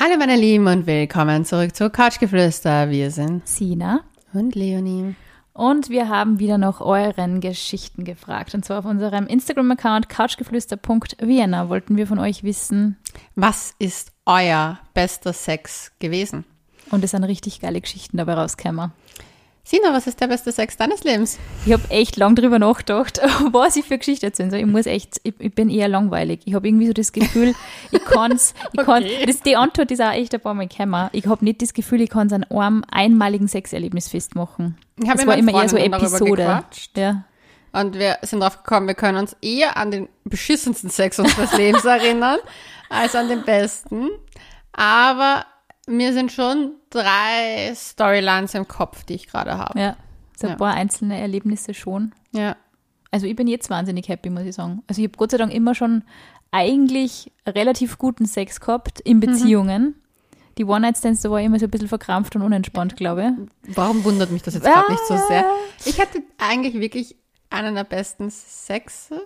Hallo meine Lieben und willkommen zurück zu Couchgeflüster. Wir sind Sina und Leonie. Und wir haben wieder nach euren Geschichten gefragt. Und zwar auf unserem Instagram-Account couchgeflüster.vienna wollten wir von euch wissen, was ist euer bester Sex gewesen? Und es sind richtig geile Geschichten dabei rausgekommen. Sina, was ist der beste Sex deines Lebens? Ich habe echt lang drüber nachgedacht, was ich für Geschichte erzählen soll. Ich bin eher langweilig. Ich habe irgendwie so das Gefühl, die Antwort ist auch echt ein paar Mal gekommen. Ich habe nicht das Gefühl, ich kann es an einem einmaligen Sexerlebnis festmachen. Es war immer eher so Episode. Ja. Und wir sind drauf gekommen, wir können uns eher an den beschissensten Sex unseres Lebens erinnern, als an den besten. Aber mir sind schon 3 Storylines im Kopf, die ich gerade habe. Ja, so ein paar einzelne Erlebnisse schon. Ja. Also ich bin jetzt wahnsinnig happy, muss ich sagen. Also ich habe Gott sei Dank immer schon eigentlich relativ guten Sex gehabt in Beziehungen. Die One-Night-Stands, da war ich immer so ein bisschen verkrampft und unentspannt, glaube ich. Warum wundert mich das jetzt gerade nicht so sehr? Ich hatte eigentlich wirklich einen der besten Sexes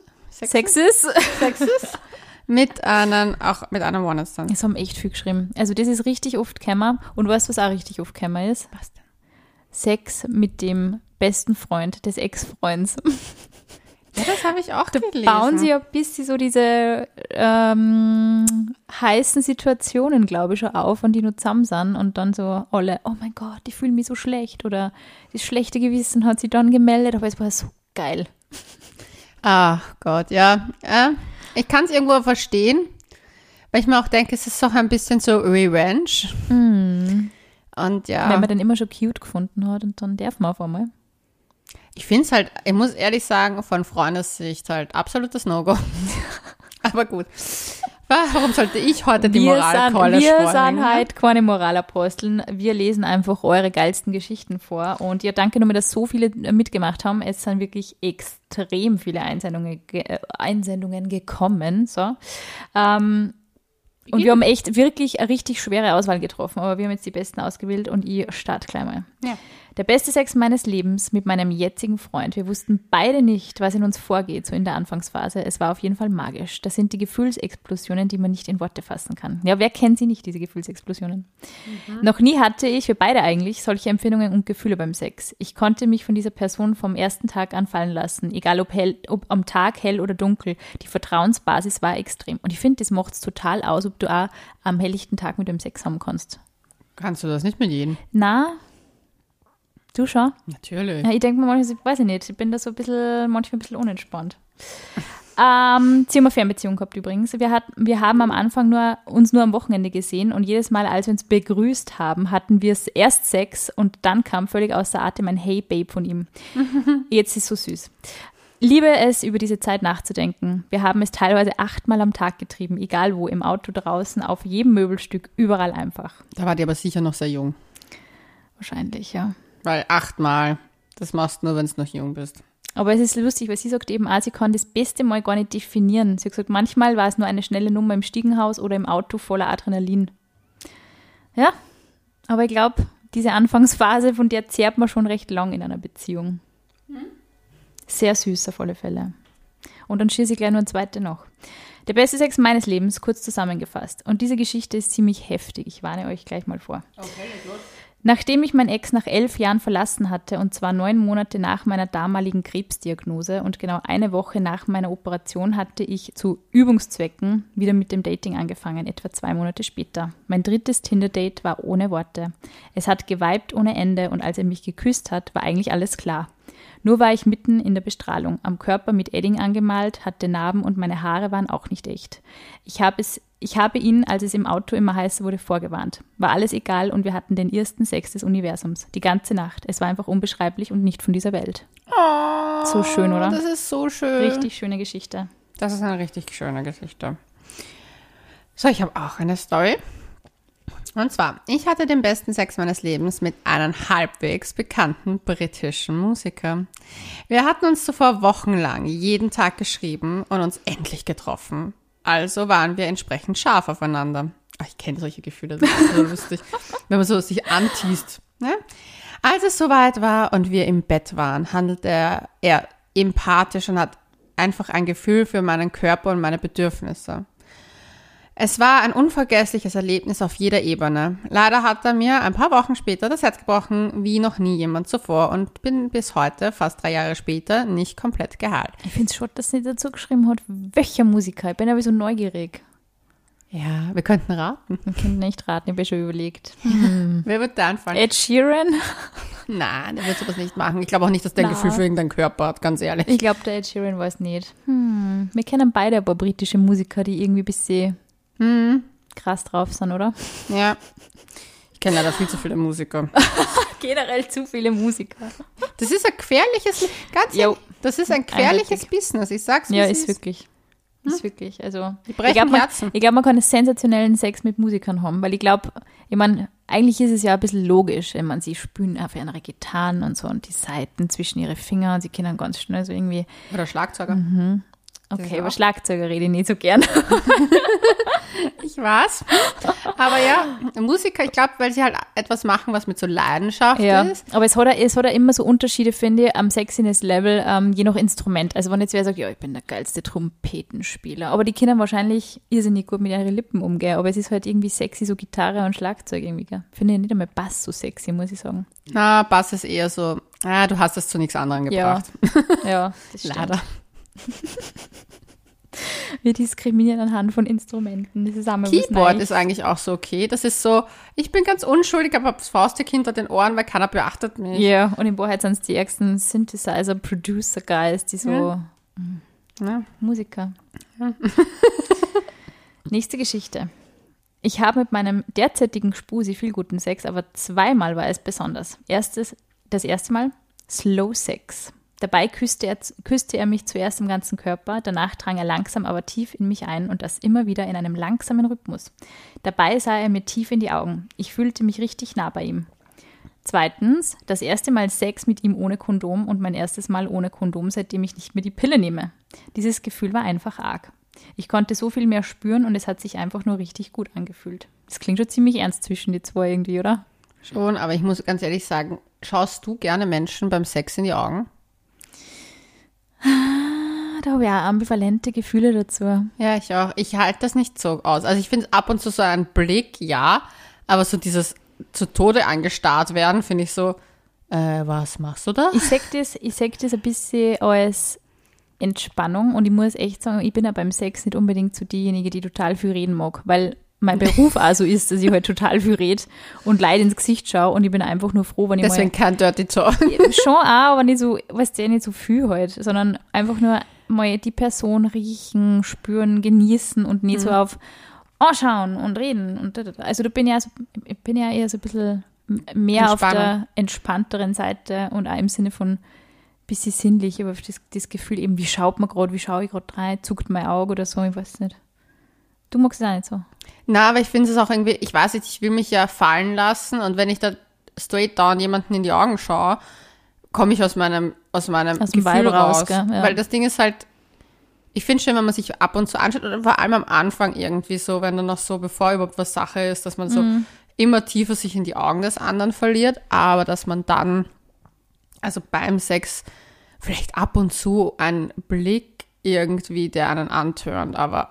mit einem One-Night-Stand. Es haben echt viel geschrieben. Also das ist richtig oft gekommen. Und weißt du, was auch richtig oft gekommen ist? Was denn? Sex mit dem besten Freund des Ex-Freunds. Ja, das habe ich auch gelesen. Bauen sie ja ein bisschen so diese heißen Situationen, glaube ich, schon auf, und die nur zusammen sind und dann so alle, oh mein Gott, ich fühle mich so schlecht, oder das schlechte Gewissen hat sie dann gemeldet, aber es war so geil. Ach Gott, ja. Ich kann es irgendwo verstehen, weil ich mir auch denke, es ist doch ein bisschen so Revenge. Und ja. Wenn man den immer schon cute gefunden hat und dann darf man auf einmal. Ich finde es halt, ich muss ehrlich sagen, von Freundessicht halt absolutes No-Go. Aber gut. Warum sollte ich heute die Moralkeule Wir schwören? sind halt keine Moralaposteln. Wir lesen einfach eure geilsten Geschichten vor. Und ja, danke nochmal, dass so viele mitgemacht haben. Es sind wirklich extrem viele Einsendungen gekommen. So. Und wir haben echt wirklich eine richtig schwere Auswahl getroffen. Aber wir haben jetzt die besten ausgewählt und ich starte gleich mal. Ja. Der beste Sex meines Lebens mit meinem jetzigen Freund. Wir wussten beide nicht, was in uns vorgeht, so in der Anfangsphase. Es war auf jeden Fall magisch. Das sind die Gefühlsexplosionen, die man nicht in Worte fassen kann. Ja, wer kennt sie nicht, diese Gefühlsexplosionen? Noch nie hatte ich, wir beide eigentlich, solche Empfindungen und Gefühle beim Sex. Ich konnte mich von dieser Person vom ersten Tag an fallen lassen, egal ob am Tag, hell oder dunkel. Die Vertrauensbasis war extrem. Und ich finde, das macht es total aus, ob du auch am helllichten Tag mit dem Sex haben kannst. Kannst du das nicht mit jedem? Na, du schon? Natürlich. Ja, ich denke mir manchmal, weiß ich nicht, ich bin da so manchmal ein bisschen unentspannt. Sie haben eine Fernbeziehung gehabt übrigens. Wir haben am Anfang uns nur am Wochenende gesehen und jedes Mal, als wir uns begrüßt haben, hatten wir erst Sex und dann kam völlig außer Atem ein Hey Babe von ihm. Jetzt ist es so süß. Liebe es, über diese Zeit nachzudenken. Wir haben es teilweise 8-mal am Tag getrieben, egal wo, im Auto, draußen, auf jedem Möbelstück, überall einfach. Da war die aber sicher noch sehr jung. Wahrscheinlich, ja. Weil 8-mal, das machst du nur, wenn du noch jung bist. Aber es ist lustig, weil sie sagt eben auch, sie kann das beste Mal gar nicht definieren. Sie hat gesagt, manchmal war es nur eine schnelle Nummer im Stiegenhaus oder im Auto voller Adrenalin. Ja, aber ich glaube, diese Anfangsphase, von der zehrt man schon recht lang in einer Beziehung. Sehr süß auf alle Fälle. Und dann schieße ich gleich nur eine zweite noch. Der beste Sex meines Lebens, kurz zusammengefasst. Und diese Geschichte ist ziemlich heftig. Ich warne euch gleich mal vor. Okay, los. Nachdem ich meinen Ex nach 11 Jahren verlassen hatte, und zwar 9 Monate nach meiner damaligen Krebsdiagnose und genau eine Woche nach meiner Operation, hatte ich zu Übungszwecken wieder mit dem Dating angefangen, etwa 2 Monate später. Mein drittes Tinder-Date war ohne Worte. Es hat geweibt ohne Ende und als er mich geküsst hat, war eigentlich alles klar. Nur war ich mitten in der Bestrahlung, am Körper mit Edding angemalt, hatte Narben und meine Haare waren auch nicht echt. Ich habe ihn, als es im Auto immer heißer wurde, vorgewarnt. War alles egal und wir hatten den ersten Sex des Universums. Die ganze Nacht. Es war einfach unbeschreiblich und nicht von dieser Welt. Oh, so schön, oder? Das ist so schön. Richtig schöne Geschichte. Das ist eine richtig schöne Geschichte. So, ich habe auch eine Story. Und zwar, ich hatte den besten Sex meines Lebens mit einem halbwegs bekannten britischen Musiker. Wir hatten uns zuvor wochenlang jeden Tag geschrieben und uns endlich getroffen. Also waren wir entsprechend scharf aufeinander. Ach, ich kenne solche Gefühle, das ist so lustig, wenn man so sich anteast. Ne? Als es soweit war und wir im Bett waren, handelte er empathisch und hat einfach ein Gefühl für meinen Körper und meine Bedürfnisse. Es war ein unvergessliches Erlebnis auf jeder Ebene. Leider hat er mir ein paar Wochen später das Herz gebrochen, wie noch nie jemand zuvor, und bin bis heute, fast 3 Jahre später, nicht komplett geheilt. Ich finde es schon, dass sie dazu geschrieben hat, welcher Musiker. Ich bin aber so neugierig. Ja, wir könnten raten. Wir können nicht raten, ich habe schon überlegt. Wer wird da anfangen? Ed Sheeran? Nein, der wird sowas nicht machen. Ich glaube auch nicht, dass der ein Gefühl für irgendeinen Körper hat, ganz ehrlich. Ich glaube, der Ed Sheeran weiß nicht. Wir kennen beide ein paar britische Musiker, die irgendwie ein bisschen krass drauf sind, oder? Ja. Ich kenne leider viel zu viele Musiker. Generell zu viele Musiker. Das ist ein gefährliches, ganz ehrlich, das ist ein gefährliches Business. Ich sag's Ja, ist wirklich. Ist wirklich. Also, die brechen Herzen. Ich glaube, man kann einen sensationellen Sex mit Musikern haben, weil ich glaube, eigentlich ist es ja ein bisschen logisch, wenn man sie spielen auf ihre Gitarren und so und die Saiten zwischen ihre Finger und sie können ganz schnell so irgendwie. Oder Schlagzeuger. Okay, über Schlagzeuger rede ich nicht so gern. Ich weiß. Aber ja, Musiker, ich glaube, weil sie halt etwas machen, was mit so Leidenschaft ist. Aber es hat ja immer so Unterschiede, finde ich, am Sexiness-Level, je nach Instrument. Also wenn jetzt wer sagt, ja, ich bin der geilste Trompetenspieler, aber die können wahrscheinlich irrsinnig gut mit ihren Lippen umgehen, aber es ist halt irgendwie sexy, so Gitarre und Schlagzeug irgendwie. Gell? Finde ich nicht einmal Bass so sexy, muss ich sagen. Na, Bass ist eher so, du hast es zu nichts anderem gebracht. Ja, das stimmt. Leider. Wir diskriminieren anhand von Instrumenten. Das ist einmal Keyboard ist eigentlich auch so okay. Das ist so, ich bin ganz unschuldig, aber das Faustdick hinter den Ohren, weil keiner beachtet mich. Ja, und in Wahrheit sind es die ärgsten Synthesizer, Producer-Guys, die so Musiker. Ja. Nächste Geschichte. Ich habe mit meinem derzeitigen Spusi viel guten Sex, aber 2-mal war es besonders. Das erste Mal Slow Sex. Dabei küsste er mich zuerst im ganzen Körper, danach drang er langsam, aber tief in mich ein und das immer wieder in einem langsamen Rhythmus. Dabei sah er mir tief in die Augen. Ich fühlte mich richtig nah bei ihm. 2. Das erste Mal Sex mit ihm ohne Kondom und mein erstes Mal ohne Kondom, seitdem ich nicht mehr die Pille nehme. Dieses Gefühl war einfach arg. Ich konnte so viel mehr spüren und es hat sich einfach nur richtig gut angefühlt. Das klingt schon ziemlich ernst zwischen die zwei irgendwie, oder? Schon, aber ich muss ganz ehrlich sagen, schaust du gerne Menschen beim Sex in die Augen? Da habe ich auch ambivalente Gefühle dazu. Ja, ich auch. Ich halte das nicht so aus. Also ich finde ab und zu so ein Blick, ja, aber so dieses zu Tode angestarrt werden, finde ich so, was machst du da? Ich sag das ein bisschen als Entspannung und ich muss echt sagen, ich bin ja beim Sex nicht unbedingt so diejenige, die total viel reden mag, weil mein Beruf auch so ist, dass ich halt total viel rede und Leute ins Gesicht schaue und ich bin einfach nur froh, wenn ich Deswegen kein Dirty Talk. Schon auch, aber nicht so, weißt du, nicht so viel halt, sondern einfach nur mal die Person riechen, spüren, genießen und nicht so auf anschauen und reden. Und also ich bin ja eher so ein bisschen mehr auf der entspannteren Seite und auch im Sinne von ein bisschen sinnlich, aber das Gefühl eben, wie schaut man gerade, wie schaue ich gerade rein, zuckt mein Auge oder so, ich weiß nicht. Du magst es auch nicht so? Na, aber ich finde es auch irgendwie, ich weiß nicht, ich will mich ja fallen lassen und wenn ich da straight down jemanden in die Augen schaue, komme ich aus meinem Gefühl raus. Gell? Ja. Weil das Ding ist halt, ich finde schon, wenn man sich ab und zu anschaut, oder vor allem am Anfang irgendwie so, wenn dann noch so, bevor überhaupt was Sache ist, dass man so immer tiefer sich in die Augen des anderen verliert, aber dass man dann, also beim Sex, vielleicht ab und zu einen Blick irgendwie, der einen antörnt, aber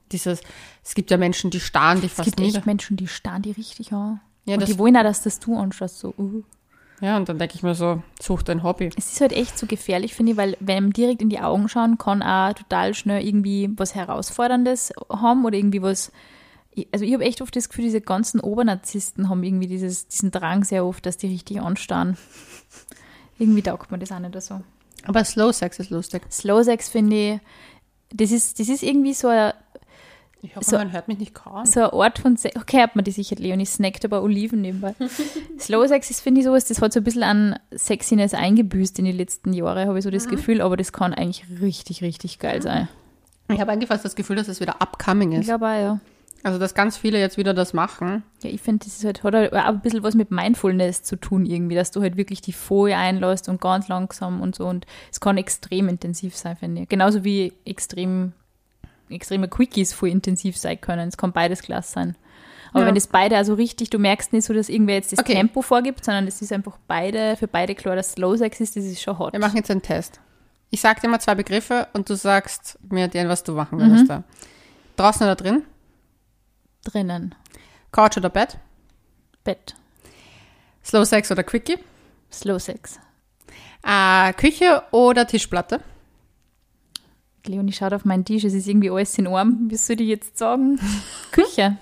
es gibt ja Menschen, die starren, die fast nicht. Es gibt echt Menschen, die starren die richtig an. Ja, und die wollen auch, dass das du anschaust, so. Ja, und dann denke ich mir so, such dein Hobby. Es ist halt echt so gefährlich, finde ich, weil wenn einem direkt in die Augen schauen, kann auch total schnell irgendwie was Herausforderndes haben oder irgendwie was. Also ich habe echt oft das Gefühl, diese ganzen Obernarzissten haben irgendwie diesen Drang sehr oft, dass die richtig anstarren. Irgendwie taugt man das auch nicht so. Aber Slow Sex ist lustig. Slow Sex finde ich, das ist irgendwie so ein. Ich hoffe, man hört mich nicht kaum. So ein Ort von Sex. Okay, hat man die sicher, Leonie snackt aber Oliven nebenbei. Slow Sex ist, finde ich, sowas, das hat so ein bisschen an Sexiness eingebüßt in den letzten Jahren, habe ich so das Gefühl, aber das kann eigentlich richtig, richtig geil sein. Ich habe eigentlich fast das Gefühl, dass es wieder upcoming ist. Ich glaube auch, ja. Also, dass ganz viele jetzt wieder das machen. Ja, ich finde, das hat auch ein bisschen was mit Mindfulness zu tun irgendwie, dass du halt wirklich die Folie einlässt und ganz langsam und so und es kann extrem intensiv sein, finde ich. Genauso wie extreme Quickies voll intensiv sein können. Es kann beides klasse sein. Aber wenn das beide also richtig, du merkst nicht so, dass irgendwer jetzt das Tempo vorgibt, sondern das ist einfach für beide klar, dass Slow Sex ist, das ist schon hot. Wir machen jetzt einen Test. Ich sage dir mal 2 Begriffe und du sagst mir, was du machen würdest da. Draußen oder drin? Drinnen. Couch oder Bett? Bett. Slow Sex oder Quickie? Slow Sex. Küche oder Tischplatte? Leonie schaut auf meinen Tisch, es ist irgendwie alles in Ordnung. Wie soll ich jetzt sagen? Küche.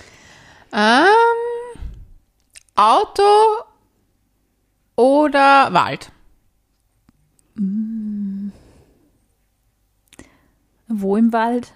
Auto oder Wald? Wo im Wald?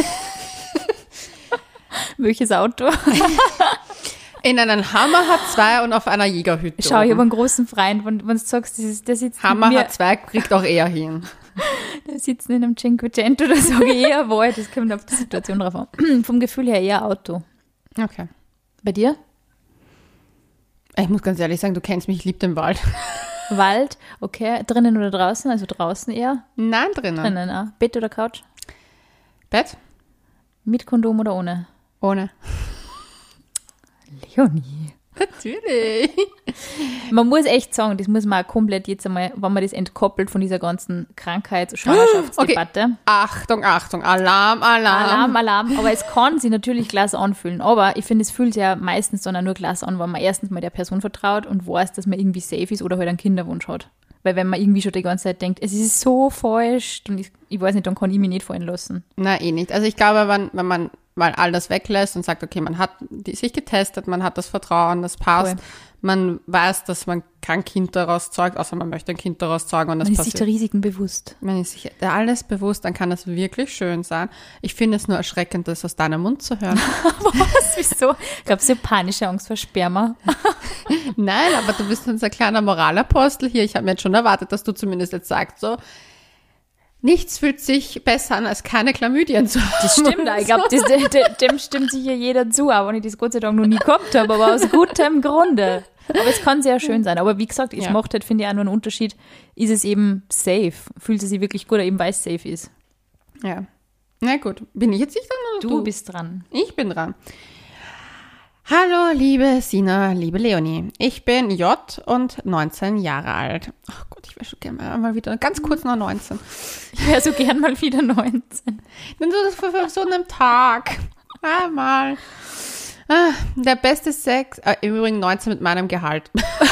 Welches Auto? In einem Hammer hat 2 und auf einer Jägerhütte. Schau, ich habe einen großen Freund, wenn du sagst, der sitzt Hammer mit mir, hat 2, kriegt auch eher hin. der sitzt in einem Cinquecento, da sage ich eher Wald, das kommt auf die Situation drauf an. Vom Gefühl her eher Auto. Okay. Bei dir? Ich muss ganz ehrlich sagen, du kennst mich, ich liebe den Wald. Wald, okay. Drinnen oder draußen? Also draußen eher? Nein, drinnen. Drinnen, auch. Bett oder Couch? Bett? Mit Kondom oder ohne? Ohne. Leonie. Natürlich. Man muss echt sagen, das muss man auch komplett jetzt einmal, wenn man das entkoppelt von dieser ganzen Krankheits-Schwangerschaftsdebatte. Okay. Achtung, Achtung, Alarm, Alarm. Alarm, aber es kann sich natürlich Glas anfühlen. Aber ich finde, es fühlt sich ja meistens dann auch nur Glas an, wenn man erstens mal der Person vertraut und weiß, dass man irgendwie safe ist oder halt einen Kinderwunsch hat. Weil wenn man irgendwie schon die ganze Zeit denkt, es ist so falsch, und ich weiß nicht, dann kann ich mich nicht fallen lassen. Nein, eh nicht. Also ich glaube, wenn man mal all das weglässt und sagt, okay, man hat sich getestet, man hat das Vertrauen, das passt, Voll. man weiß, dass man kein Kind daraus zeugt, außer man möchte ein Kind daraus zeugen und das Man ist sich passiert. der Risiken bewusst. Man ist sich alles bewusst, dann kann das wirklich schön sein. Ich finde es nur erschreckend, das aus deinem Mund zu hören. Was? Wieso? Ich glaube, so panische Angst vor Sperma. Nein, aber du bist unser kleiner Moralapostel hier. Ich habe mir jetzt schon erwartet, dass du zumindest jetzt sagst, so, nichts fühlt sich besser an, als keine Chlamydien zu haben. Das stimmt, ich glaube, dem stimmt sicher jeder zu, auch wenn ich das Gott sei Dank noch nie gehabt habe, aber aus gutem Grunde. Aber es kann sehr schön sein. Aber wie gesagt, es macht halt, finde ich, auch nur einen Unterschied. Ist es eben safe? Fühlt es sich wirklich gut, eben weil es safe ist? Ja. Na gut, bin ich jetzt nicht dran oder Du bist dran. Ich bin dran. Hallo, liebe Sina, liebe Leonie. Ich bin J und 19 Jahre alt. Ach Gott, ich wäre schon gerne mal wieder ganz kurz noch 19. Ich wäre so gern mal wieder 19. Denn so für so einen Tag. Einmal. Der beste Sex, im Übrigen 19 mit meinem Gehalt.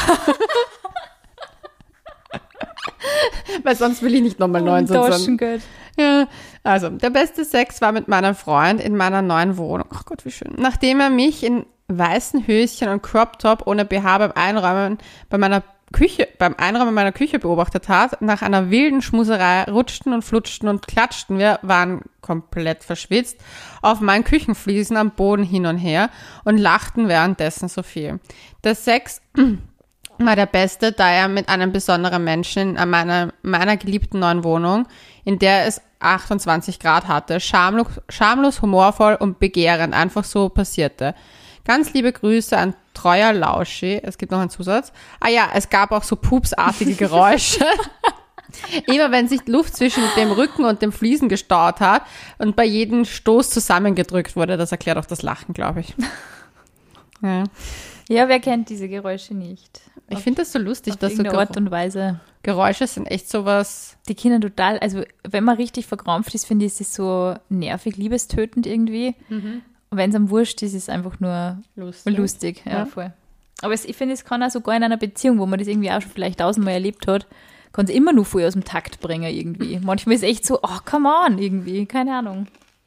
Weil sonst will ich nicht nochmal 19 sein. Taschengeld. Ja, also der beste Sex war mit meinem Freund in meiner neuen Wohnung. Ach Gott, wie schön. Nachdem er mich in weißen Höschen und Crop Top ohne BH beim Einräumen meiner Küche beobachtet hat, nach einer wilden Schmuserei rutschten und flutschten und klatschten wir, waren komplett verschwitzt, auf meinen Küchenfliesen am Boden hin und her und lachten währenddessen so viel. Der Sex war der beste, da er mit einem besonderen Menschen in meiner geliebten neuen Wohnung, in der es 28 Grad hatte, schamlos, humorvoll und begehrend einfach so passierte. Ganz liebe Grüße an treuer Lauschi. Es gibt noch einen Zusatz. Es gab auch so pupsartige Geräusche. Immer wenn sich Luft zwischen dem Rücken und dem Fliesen gestaut hat und bei jedem Stoß zusammengedrückt wurde. Das erklärt auch das Lachen, glaube ich. Ja. Ja, wer kennt diese Geräusche nicht? Ich finde das so lustig, dass so Art und Weise. Geräusche sind echt sowas. Die Kinder total, also wenn man richtig verkrampft ist, finde ich, ist es so nervig, liebestötend irgendwie. Und wenn es am wurscht ist, ist es einfach nur lustig. Ja, voll. Aber ich finde, es kann auch sogar in einer Beziehung, wo man das irgendwie auch schon vielleicht tausendmal erlebt hat, kann es immer nur voll aus dem Takt bringen irgendwie. Manchmal ist es echt so, oh, come on, irgendwie, keine Ahnung.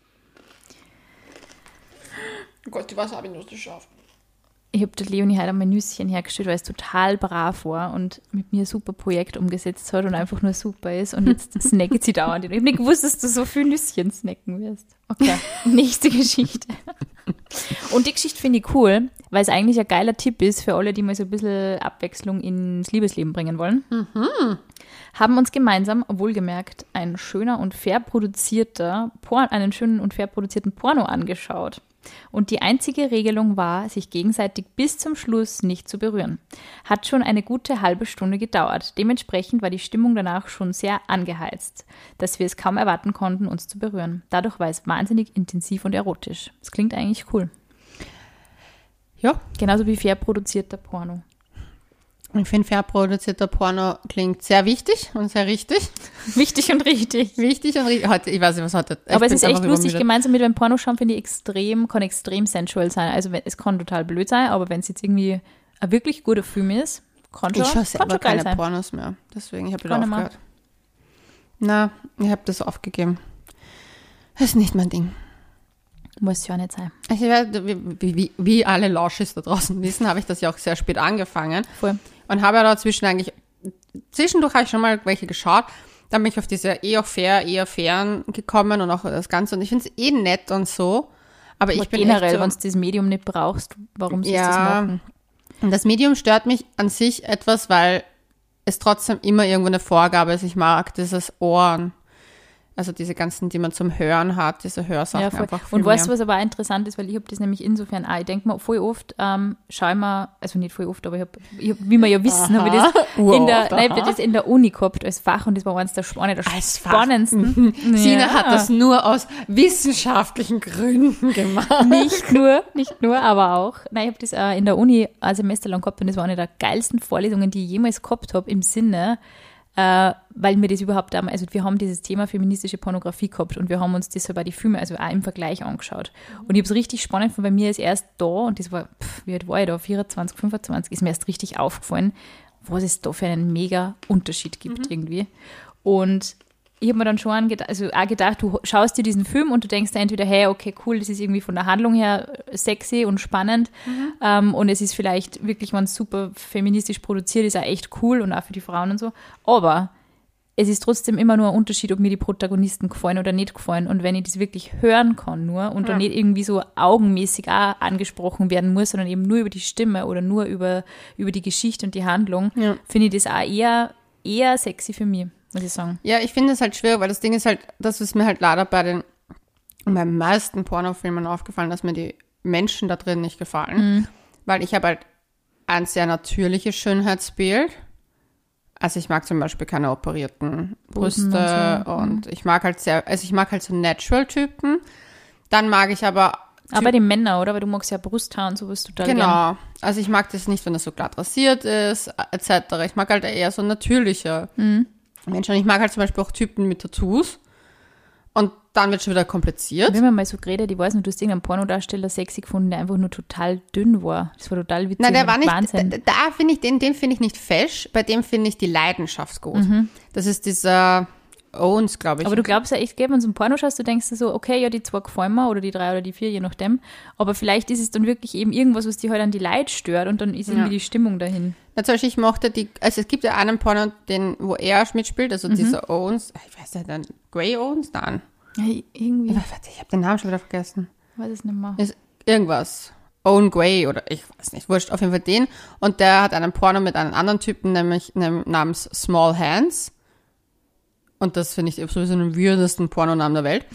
Oh Gott, die Wasabi-Nuss ist scharf. Ich habe der Leonie heute mein Nüsschen hergestellt, weil es total brav war und mit mir ein super Projekt umgesetzt hat und einfach nur super ist. Und jetzt snackt sie dauernd. Ich habe nicht gewusst, dass du so viel Nüsschen snacken wirst. Okay, nächste Geschichte. Und die Geschichte finde ich cool, weil es eigentlich ein geiler Tipp ist für alle, die mal so ein bisschen Abwechslung ins Liebesleben bringen wollen. Haben uns gemeinsam, wohlgemerkt, einen schönen und fair produzierten Porno angeschaut. Und die einzige Regelung war, sich gegenseitig bis zum Schluss nicht zu berühren. Hat schon eine gute halbe Stunde gedauert. Dementsprechend war die Stimmung danach schon sehr angeheizt, dass wir es kaum erwarten konnten, uns zu berühren. Dadurch war es wahnsinnig intensiv und erotisch. Das klingt eigentlich cool. Ja. Genauso wie fair produzierter Porno. Ich finde, fair produzierter Porno klingt sehr wichtig und sehr richtig. Wichtig und richtig. Wichtig und richtig. Heute, ich weiß nicht, was heute. Aber es ist echt lustig, gemeinsam mit beim Pornoschauen finde ich kann extrem sensual sein. Also es kann total blöd sein, aber wenn es jetzt irgendwie ein wirklich guter Film ist, kann schon, ich schaue selber keine sein. Pornos mehr. Deswegen, ich habe wieder aufgehört. Na, ich habe das aufgegeben. Das ist nicht mein Ding. Muss ja nicht sein. Ich werde, wie alle Lauschis da draußen wissen, habe ich das ja auch sehr spät angefangen. Voll. Und habe ja zwischendurch habe ich schon mal welche geschaut. Dann bin ich auf diese fairen gekommen und auch das Ganze. Und ich finde es nett und so. Aber ich bin generell, so, wenn du das Medium nicht brauchst, warum sollst du das machen? Und das Medium stört mich an sich etwas, weil es trotzdem immer irgendwo eine Vorgabe ist. Ich mag dieses Ohren. Also diese ganzen, die man zum Hören hat, diese Hörsachen einfach viel Und weißt du, was aber auch interessant ist, weil ich habe das nämlich insofern auch, ich denke mal, voll oft schaue ich mir, also nicht voll oft, aber ich hab, wie wir ja wissen, habe ich das in der Uni gehabt als Fach und das war eines der spannendsten. Sina hat das nur aus wissenschaftlichen Gründen gemacht. Nicht nur, aber auch. Nein, ich habe das in der Uni ein Semester lang gehabt und das war eine der geilsten Vorlesungen, die ich jemals gehabt habe, im Sinne, weil wir das überhaupt haben, also wir haben dieses Thema feministische Pornografie gehabt und wir haben uns das bei die Filme, also auch im Vergleich angeschaut. Und ich habe es richtig spannend gefunden, bei mir ist erst da, und das war, wie alt war ich da, 24, 25, ist mir erst richtig aufgefallen, was es da für einen mega Unterschied gibt irgendwie. Und ich habe mir dann schon gedacht, du schaust dir diesen Film und du denkst dir entweder, hey, okay, cool, das ist irgendwie von der Handlung her sexy und spannend und es ist vielleicht wirklich, wenn es super feministisch produziert ist, auch echt cool und auch für die Frauen und so, aber es ist trotzdem immer nur ein Unterschied, ob mir die Protagonisten gefallen oder nicht gefallen, und wenn ich das wirklich hören kann nur und dann nicht irgendwie so augenmäßig auch angesprochen werden muss, sondern eben nur über die Stimme oder nur über die Geschichte und die Handlung, finde ich das auch eher sexy für mich, muss ich sagen. Ja, ich finde es halt schwierig, weil das Ding ist halt, das ist mir halt leider bei den meisten Pornofilmen aufgefallen, dass mir die Menschen da drin nicht gefallen. Weil ich habe halt ein sehr natürliches Schönheitsbild. Also ich mag zum Beispiel keine operierten Brüste und ich mag halt so Natural-Typen. Dann mag ich aber die Männer, oder? Weil du magst ja Brusthaar und sowas total genau. gern. Also ich mag das nicht, wenn das so glatt rasiert ist, etc. Ich mag halt eher so natürliche Menschen. Ich mag halt zum Beispiel auch Typen mit Tattoos. Und dann wird schon wieder kompliziert. Wenn man mal so geredet, ich weiß nicht, du hast irgendeinen Pornodarsteller sexy gefunden, der einfach nur total dünn war. Das war total witzig. Nein, der war nicht, Wahnsinn. da finde ich, den finde ich nicht fesch, bei dem finde ich die Leidenschaft gut. Das ist dieser Owens, glaube ich. Aber du glaubst ja echt, wenn du so ein Porno schaust, du denkst dir so, okay, ja, die 2 gefallen mir oder die 3 oder die 4, je nachdem. Aber vielleicht ist es dann wirklich eben irgendwas, was dich halt an die Leid stört und dann ist irgendwie die Stimmung dahin. Natürlich, ich mochte also es gibt ja einen Porno, wo er mitspielt, also dieser Owens, ich weiß nicht, dann Grey Owens? Nein. Ja, irgendwie. Ich habe den Namen schon wieder vergessen. Weiß es nicht mehr. Ist irgendwas. Owen Gray oder ich weiß nicht, wurscht, auf jeden Fall den. Und der hat einen Porno mit einem anderen Typen, nämlich namens Small Hands. Und das finde ich sowieso den weirdesten Pornonamen der Welt.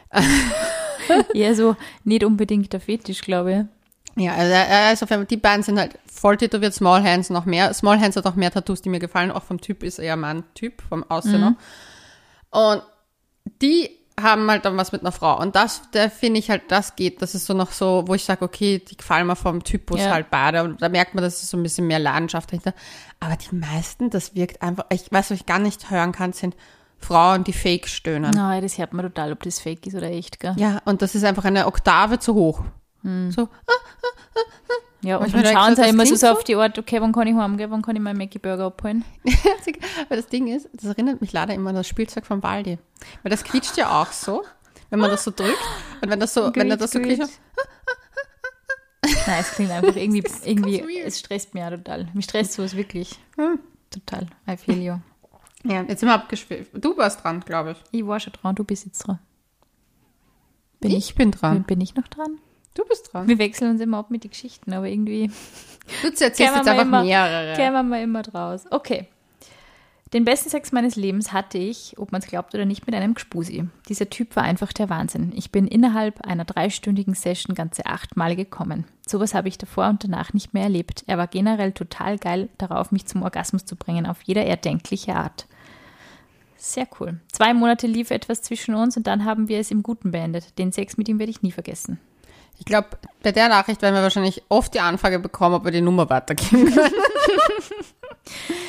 Ja, so nicht unbedingt der Fetisch, glaube ich. Ja, also auf jeden Fall, die beiden sind halt voll tätowiert, Small Hands noch mehr. Small Hands hat auch mehr Tattoos, die mir gefallen. Auch vom Typ ist eher mein Typ, vom Aussehen. Und die haben halt dann was mit einer Frau. Und da finde ich halt, das ist so noch so, wo ich sage, okay, die gefallen mir vom Typus halt beide. Und da merkt man, dass es so ein bisschen mehr Leidenschaft dahinter. Aber die meisten, das wirkt einfach, was ich gar nicht hören kann, sind Frauen, die fake stöhnen. Nein, das hört man total, ob das fake ist oder echt, gell? Ja, und das ist einfach eine Oktave zu hoch. So. Ja, und dann schauen sie immer so auf die Art, okay, wann kann ich heimgehen, wann kann ich meinen Mackie-Burger abholen? Aber das Ding ist, das erinnert mich leider immer an das Spielzeug von Waldi. Weil das quietscht ja auch so, wenn man das so drückt. Und wenn er das so quietscht. Nein, es klingt einfach irgendwie es stresst mich ja total. Mich stresst sowas wirklich. Total. I feel you. Ja, jetzt sind wir abgeschweift. Du warst dran, glaube ich. Ich war schon dran, du bist jetzt dran. Ich bin dran. Bin ich noch dran? Du bist dran. Wir wechseln uns immer ab mit den Geschichten, aber irgendwie... Du erzählst jetzt einfach mehrere. Kämen wir mal immer draus. Okay. Den besten Sex meines Lebens hatte ich, ob man es glaubt oder nicht, mit einem Gspusi. Dieser Typ war einfach der Wahnsinn. Ich bin innerhalb einer 3-stündigen Session ganze 8 Mal gekommen. Sowas habe ich davor und danach nicht mehr erlebt. Er war generell total geil darauf, mich zum Orgasmus zu bringen, auf jeder erdenkliche Art. Sehr cool. 2 Monate lief etwas zwischen uns und dann haben wir es im Guten beendet. Den Sex mit ihm werde ich nie vergessen. Ich glaube, bei der Nachricht werden wir wahrscheinlich oft die Anfrage bekommen, ob wir die Nummer weitergeben können.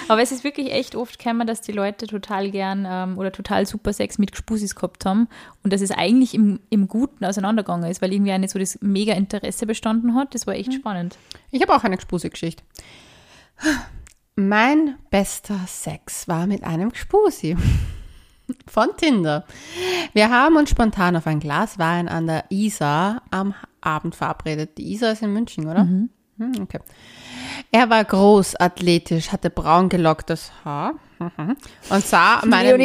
Aber es ist wirklich echt oft gekommen, dass die Leute total gern oder total super Sex mit Gspusis gehabt haben und dass es eigentlich im Guten auseinandergegangen ist, weil irgendwie auch nicht so das mega Interesse bestanden hat. Das war echt spannend. Ich habe auch eine Gspusi-Geschichte. Mein bester Sex war mit einem Gspusi von Tinder. Wir haben uns spontan auf ein Glas Wein an der Isar am Abend verabredet. Die Isar ist in München, oder? Okay. Er war groß, athletisch, hatte braun gelocktes Haar und sah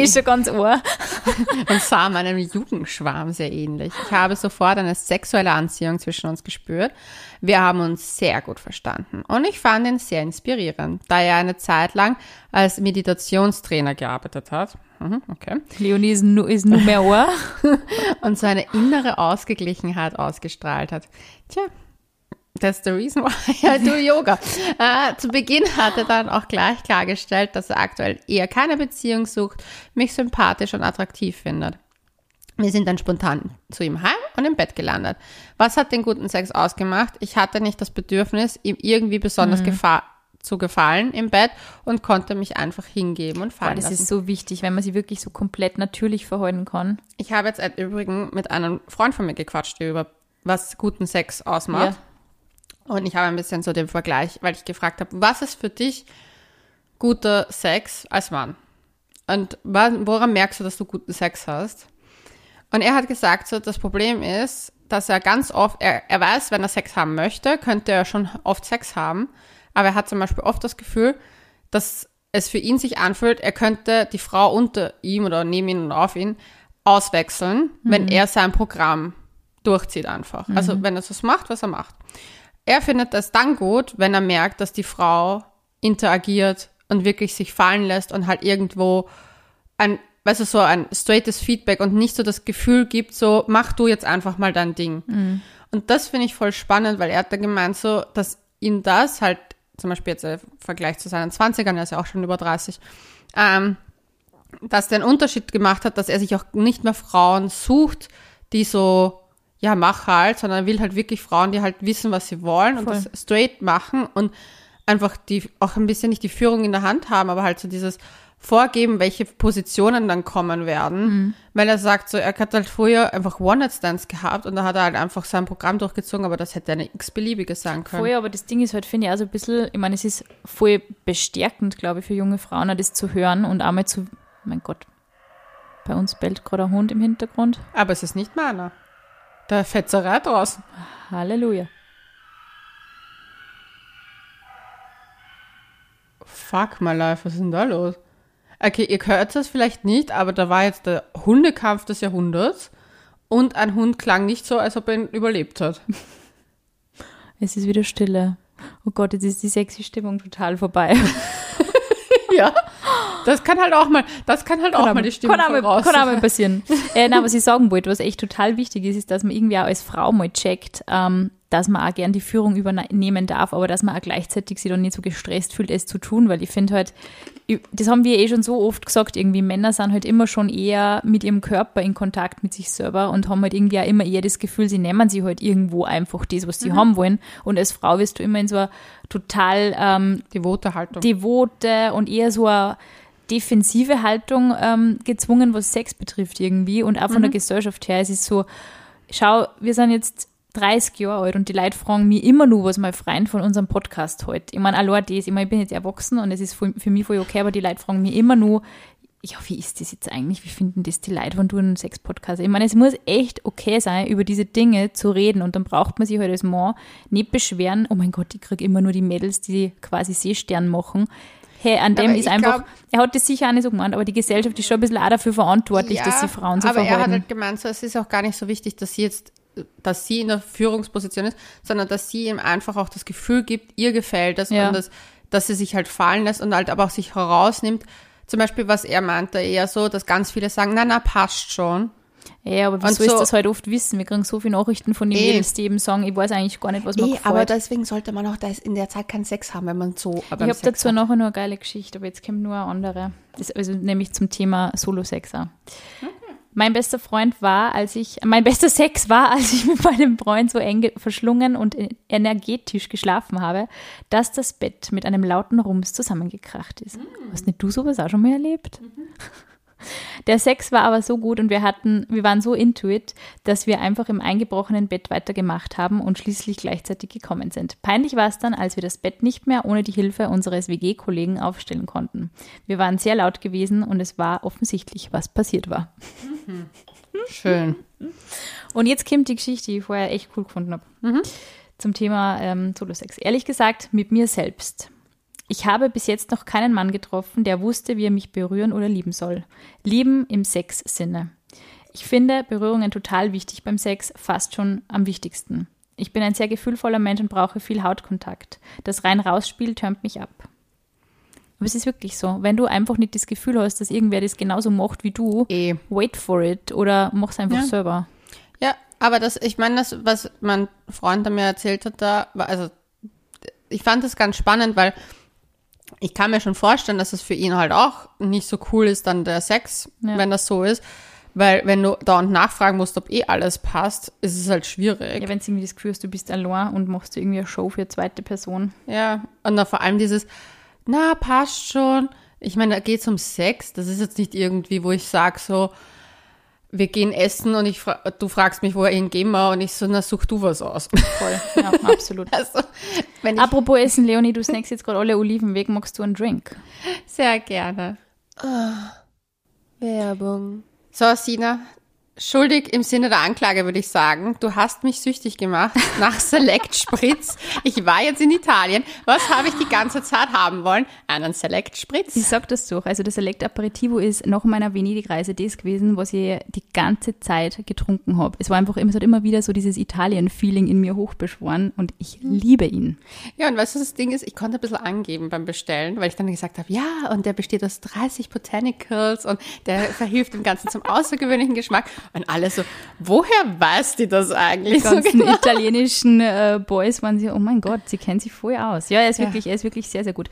meinem Jugendschwarm sehr ähnlich. Ich habe sofort eine sexuelle Anziehung zwischen uns gespürt. Wir haben uns sehr gut verstanden und ich fand ihn sehr inspirierend, da er eine Zeit lang als Meditationstrainer gearbeitet hat. Okay. Leonie ist Nummer und seine innere Ausgeglichenheit ausgestrahlt hat. Tja. That's the reason why I do Yoga. Zu Beginn hat er dann auch gleich klargestellt, dass er aktuell eher keine Beziehung sucht, mich sympathisch und attraktiv findet. Wir sind dann spontan zu ihm heim und im Bett gelandet. Was hat den guten Sex ausgemacht? Ich hatte nicht das Bedürfnis, ihm irgendwie besonders zu gefallen im Bett und konnte mich einfach hingeben und fallen lassen. Das ist so wichtig, wenn man sich wirklich so komplett natürlich verhalten kann. Ich habe jetzt übrigens mit einem Freund von mir gequatscht über was guten Sex ausmacht. Ja. Und ich habe ein bisschen so den Vergleich, weil ich gefragt habe, was ist für dich guter Sex als Mann? Und woran merkst du, dass du guten Sex hast? Und er hat gesagt, so das Problem ist, dass er ganz oft, er weiß, wenn er Sex haben möchte, könnte er schon oft Sex haben. Aber er hat zum Beispiel oft das Gefühl, dass es für ihn sich anfühlt, er könnte die Frau unter ihm oder neben ihn und auf ihn auswechseln, wenn er sein Programm durchzieht einfach. Also wenn er das macht, was er macht. Er findet das dann gut, wenn er merkt, dass die Frau interagiert und wirklich sich fallen lässt und halt irgendwo so ein straightes Feedback und nicht so das Gefühl gibt, so mach du jetzt einfach mal dein Ding. Und das finde ich voll spannend, weil er hat da gemeint so, dass ihn das halt, zum Beispiel jetzt im Vergleich zu seinen 20ern, er ist ja auch schon über 30, dass der einen Unterschied gemacht hat, dass er sich auch nicht mehr Frauen sucht, die so ja, mach halt, sondern er will halt wirklich Frauen, die halt wissen, was sie wollen und das straight machen und einfach die auch ein bisschen nicht die Führung in der Hand haben, aber halt so dieses Vorgeben, welche Positionen dann kommen werden. Weil er sagt, so er hat halt früher einfach One-Night-Stands gehabt und da hat er halt einfach sein Programm durchgezogen, aber das hätte eine x-beliebige sein können. Voll, aber das Ding ist halt, finde ich, auch so ein bisschen, ich meine, es ist voll bestärkend, glaube ich, für junge Frauen, das zu hören und einmal zu, mein Gott, bei uns bellt gerade ein Hund im Hintergrund. Aber es ist nicht meiner. Da Fetzerei draußen. Halleluja. Fuck my life, was ist denn da los? Okay, ihr hört das vielleicht nicht, aber da war jetzt der Hundekampf des Jahrhunderts und ein Hund klang nicht so, als ob er ihn überlebt hat. Es ist wieder Stille. Oh Gott, jetzt ist die sexy Stimmung total vorbei. Ja. Das kann halt auch mal die Stimmung voraus. Kann auch mal passieren. Nein, was ich sagen wollte, was echt total wichtig ist, ist, dass man irgendwie auch als Frau mal checkt, dass man auch gern die Führung übernehmen darf, aber dass man auch gleichzeitig sich dann nicht so gestresst fühlt, es zu tun, weil ich finde halt, das haben wir schon so oft gesagt, irgendwie Männer sind halt immer schon eher mit ihrem Körper in Kontakt mit sich selber und haben halt irgendwie auch immer eher das Gefühl, sie nehmen sich halt irgendwo einfach das, was sie haben wollen, und als Frau wirst du immer in so eine total devote Haltung. Devote und eher so eine defensive Haltung gezwungen, was Sex betrifft irgendwie, und auch von der Gesellschaft her. Es ist so, schau, wir sind jetzt 30 Jahre alt und die Leute fragen mich immer nur, was mein Freund von unserem Podcast hält. Ich meine, allein das, ich bin jetzt erwachsen und es ist für mich voll okay, aber die Leute fragen mich immer nur, ja, wie ist das jetzt eigentlich? Wie finden das die Leute, wenn du einen Sex-Podcast hast? Ich meine, es muss echt okay sein, über diese Dinge zu reden, und dann braucht man sich halt als Mann nicht beschweren, oh mein Gott, ich kriege immer nur die Mädels, die quasi Seestern machen. Hey, an dem ist einfach, er hat das sicher auch nicht so gemeint, aber die Gesellschaft ist schon ein bisschen auch dafür verantwortlich, dass sie Frauen so verhalten. Aber er hat halt gemeint, so, es ist auch gar nicht so wichtig, dass sie in der Führungsposition ist, sondern dass sie ihm einfach auch das Gefühl gibt, ihr gefällt das, und dass sie sich halt fallen lässt und halt aber auch sich herausnimmt. Zum Beispiel, was er meinte, eher so, dass ganz viele sagen, na, passt schon. Ja, aber wieso ist das halt oft wissen? Wir kriegen so viele Nachrichten von den Mädels, die eben sagen, ich weiß eigentlich gar nicht, was mir gefällt. Aber deswegen sollte man auch in der Zeit keinen Sex haben, wenn man so Ich habe dazu nachher noch eine geile Geschichte, aber jetzt kommt nur eine andere. Das, also nämlich zum Thema Solo-Sex auch. Mein bester Sex war, als ich mit meinem Freund so eng verschlungen und energetisch geschlafen habe, dass das Bett mit einem lauten Rums zusammengekracht ist. Hast nicht du sowas auch schon mal erlebt? Der Sex war aber so gut und wir waren so into it, dass wir einfach im eingebrochenen Bett weitergemacht haben und schließlich gleichzeitig gekommen sind. Peinlich war es dann, als wir das Bett nicht mehr ohne die Hilfe unseres WG-Kollegen aufstellen konnten. Wir waren sehr laut gewesen und es war offensichtlich, was passiert war. Schön. Und jetzt kommt die Geschichte, die ich vorher echt cool gefunden habe. Zum Thema Solo-Sex. Ehrlich gesagt, mit mir selbst. Ich habe bis jetzt noch keinen Mann getroffen, der wusste, wie er mich berühren oder lieben soll. Lieben im Sex-Sinne. Ich finde Berührungen total wichtig beim Sex, fast schon am wichtigsten. Ich bin ein sehr gefühlvoller Mensch und brauche viel Hautkontakt. Das Rein-Raus-Spiel tönt mich ab. Aber es ist wirklich so. Wenn du einfach nicht das Gefühl hast, dass irgendwer das genauso macht wie du, wait for it oder mach's einfach selber. Ja, aber ich meine, das, was mein Freund mir erzählt hat, ich fand das ganz spannend, weil ich kann mir schon vorstellen, dass es für ihn halt auch nicht so cool ist, dann der Sex, wenn das so ist. Weil wenn du dauernd nachfragen musst, ob alles passt, ist es halt schwierig. Ja, wenn du irgendwie das Gefühl hast, du bist allein und machst irgendwie eine Show für eine zweite Person. Ja, und dann vor allem dieses, passt schon. Ich meine, da geht es um Sex. Das ist jetzt nicht irgendwie, wo ich sage so, wir gehen essen und du fragst mich, wohin gehen wir? Und ich so, such du was aus. Voll, ja, absolut. Also, apropos Essen, Leonie, du snackst jetzt gerade alle Oliven weg, magst du einen Drink? Sehr gerne. Werbung. So, Sina, schuldig im Sinne der Anklage würde ich sagen, du hast mich süchtig gemacht nach Select Spritz. Ich war jetzt in Italien. Was habe ich die ganze Zeit haben wollen? Einen Select Spritz. Ich sag das doch. Also das Select Aperitivo ist nach meiner Venedig-Reise das gewesen, was ich die ganze Zeit getrunken habe. Es hat immer wieder so dieses Italien-Feeling in mir hochbeschworen und ich liebe ihn. Ja, und weißt du, das Ding ist, ich konnte ein bisschen angeben beim Bestellen, weil ich dann gesagt habe, ja, und der besteht aus 30 Botanicals und der verhilft dem Ganzen zum außergewöhnlichen Geschmack. Und alle so, woher weiß die das eigentlich? Die ganzen so genau? Italienischen Boys waren so, oh mein Gott, sie kennen sich voll aus. Ja, er ist wirklich sehr, sehr gut.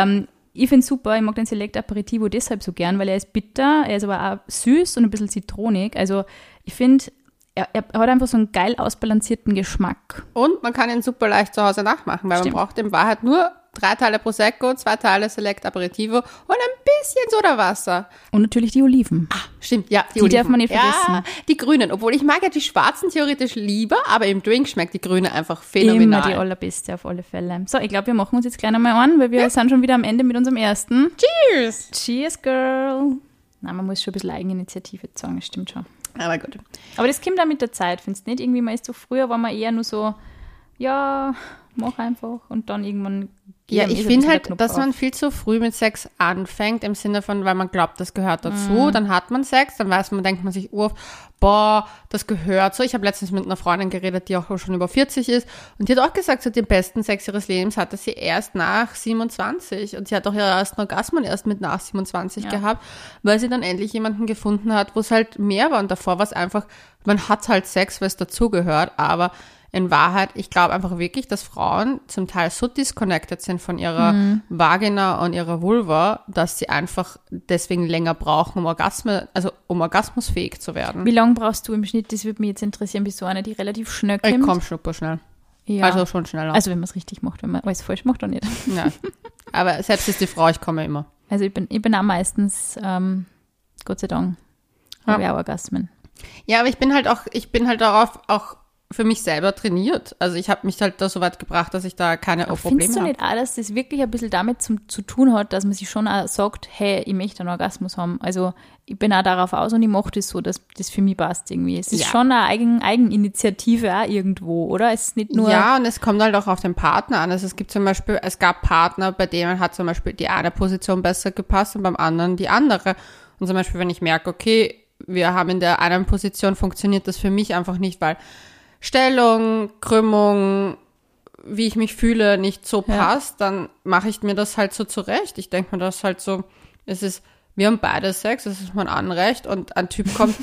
Ich finde es super, ich mag den Select Aperitivo deshalb so gern, weil er ist bitter, er ist aber auch süß und ein bisschen zitronig. Also ich finde, er hat einfach so einen geil ausbalancierten Geschmack. Und man kann ihn super leicht zu Hause nachmachen, weil man braucht in Wahrheit nur 3 Teile Prosecco, 2 Teile Select Aperitivo und ein bisschen Sodawasser. Und natürlich die Oliven. Stimmt, ja. Die darf man nicht vergessen. Ja, die grünen. Obwohl ich mag ja die schwarzen theoretisch lieber, aber im Drink schmeckt die grüne einfach phänomenal. Immer die allerbeste auf alle Fälle. So, ich glaube, wir machen uns jetzt gleich nochmal an, weil wir sind schon wieder am Ende mit unserem ersten. Cheers! Cheers, Girl! Nein, man muss schon ein bisschen Eigeninitiative zeigen, das stimmt schon. Aber gut. Aber das kommt auch mit der Zeit, findest du nicht? Irgendwie, man ist so früher, war man eher nur so, ja, mach einfach und dann irgendwann. Ja, ich finde halt, dass man viel zu früh mit Sex anfängt, im Sinne von, weil man glaubt, das gehört dazu, dann hat man Sex, dann denkt man sich, boah, das gehört so. Ich habe letztens mit einer Freundin geredet, die auch schon über 40 ist und die hat auch gesagt, so den besten Sex ihres Lebens hatte sie erst nach 27 und sie hat auch ihren ersten Orgasmus erst mit nach 27 gehabt, weil sie dann endlich jemanden gefunden hat, wo es halt mehr war und davor war es einfach, man hat halt Sex, weil es dazugehört, aber in Wahrheit, ich glaube einfach wirklich, dass Frauen zum Teil so disconnected sind von ihrer Vagina und ihrer Vulva, dass sie einfach deswegen länger brauchen, um orgasmusfähig zu werden. Wie lange brauchst du im Schnitt? Das würde mich jetzt interessieren, bist du eine, die relativ schnell kommt? Ich komme super schnell. Ja. Also schon schneller. Also wenn man es richtig macht, wenn man alles falsch macht, dann nicht. Ja. Aber selbst ist die Frau, ich komme immer. Also ich bin auch meistens, Gott sei Dank, habe ich auch Orgasmen. Ja, aber ich bin halt darauf auch für mich selber trainiert. Also ich habe mich halt da so weit gebracht, dass ich da keine Probleme habe. Findest du nicht auch, dass das wirklich ein bisschen damit zu tun hat, dass man sich schon auch sagt, hey, ich möchte einen Orgasmus haben. Also ich bin auch darauf aus und ich mache das so, dass das für mich passt irgendwie. Es ist schon eine Eigeninitiative auch irgendwo, oder? Es ist nicht nur... Ja, und es kommt halt auch auf den Partner an. Also es gab Partner, bei denen hat zum Beispiel die eine Position besser gepasst und beim anderen die andere. Und zum Beispiel, wenn ich merke, okay, wir haben in der einen Position, funktioniert das für mich einfach nicht, weil Stellung, Krümmung, wie ich mich fühle, nicht so passt, dann mache ich mir das halt so zurecht. Ich denke mir das halt so, wir haben beide Sex, es ist mein Anrecht und ein Typ kommt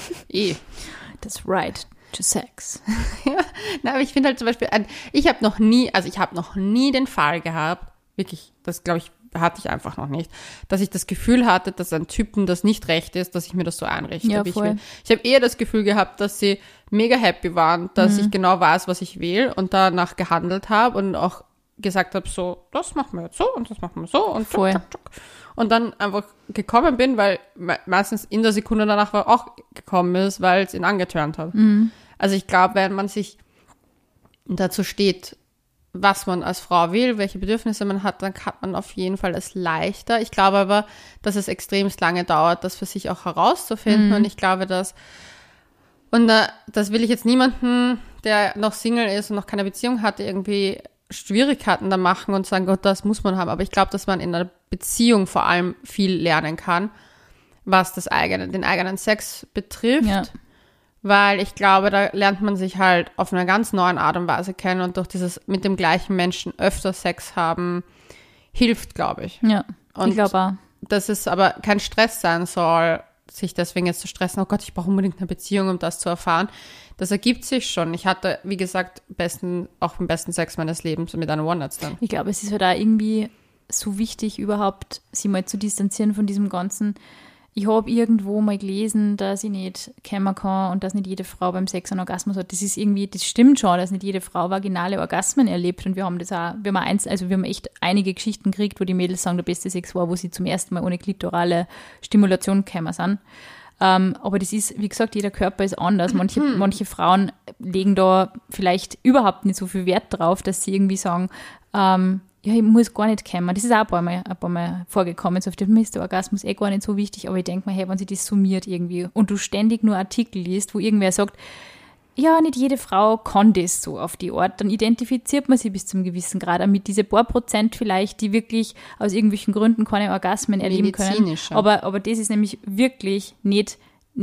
Das right to sex. Ja, aber ich finde halt zum Beispiel, ich habe noch nie den Fall gehabt, wirklich, das glaube ich, hatte ich einfach noch nicht, dass ich das Gefühl hatte, dass ein Typen das nicht recht ist, dass ich mir das so einrichte, Ja, wie ich voll. will. Ich habe eher das Gefühl gehabt, dass sie mega happy waren, dass ich genau weiß, was ich will und danach gehandelt habe und auch gesagt habe, so, das machen wir jetzt so und das machen wir so und Voll. tschuk, tschuk, tschuk. Und dann einfach gekommen bin, weil meistens in der Sekunde danach auch gekommen ist, weil es ihn angetörnt hat. Also ich glaube, wenn man sich dazu steht, was man als Frau will, welche Bedürfnisse man hat, dann hat man auf jeden Fall es leichter. Ich glaube aber, dass es extremst lange dauert, das für sich auch herauszufinden. Und ich glaube, das will ich jetzt niemanden, der noch Single ist und noch keine Beziehung hatte, irgendwie Schwierigkeiten da machen und sagen, Gott, das muss man haben. Aber ich glaube, dass man in einer Beziehung vor allem viel lernen kann, was den eigenen Sex betrifft. Ja. Weil ich glaube, da lernt man sich halt auf einer ganz neuen Art und Weise kennen und durch dieses mit dem gleichen Menschen öfter Sex haben, hilft, glaube ich. Ja, Und ich glaube auch. dass es aber kein Stress sein soll, sich deswegen jetzt zu stressen, oh Gott, ich brauche unbedingt eine Beziehung, um das zu erfahren. Das ergibt sich schon. Ich hatte, wie gesagt, auch den besten Sex meines Lebens mit einem One-Night-Stand. Ich glaube, es ist halt auch irgendwie so wichtig, überhaupt sich mal zu distanzieren von diesem Ganzen. Ich habe irgendwo mal gelesen, dass ich nicht kommen kann und dass nicht jede Frau beim Sex einen Orgasmus hat. Das ist irgendwie, das stimmt schon, dass nicht jede Frau vaginale Orgasmen erlebt. Und wir haben echt einige Geschichten gekriegt, wo die Mädels sagen, der beste Sex war, wo sie zum ersten Mal ohne klitorale Stimulation gekommen sind. Aber das ist, wie gesagt, jeder Körper ist anders. Manche Frauen legen da vielleicht überhaupt nicht so viel Wert drauf, dass sie irgendwie sagen, ja, ich muss gar nicht kommen. Das ist auch ein paar Mal vorgekommen. So, für mich ist der Orgasmus gar nicht so wichtig, aber ich denke mir, hey, wenn sich das summiert irgendwie und du ständig nur Artikel liest, wo irgendwer sagt, ja, nicht jede Frau kann das so auf die Art, dann identifiziert man sie bis zum gewissen Grad auch mit diese paar Prozent vielleicht, die wirklich aus irgendwelchen Gründen keine Orgasmen erleben können. Aber das ist nämlich wirklich nicht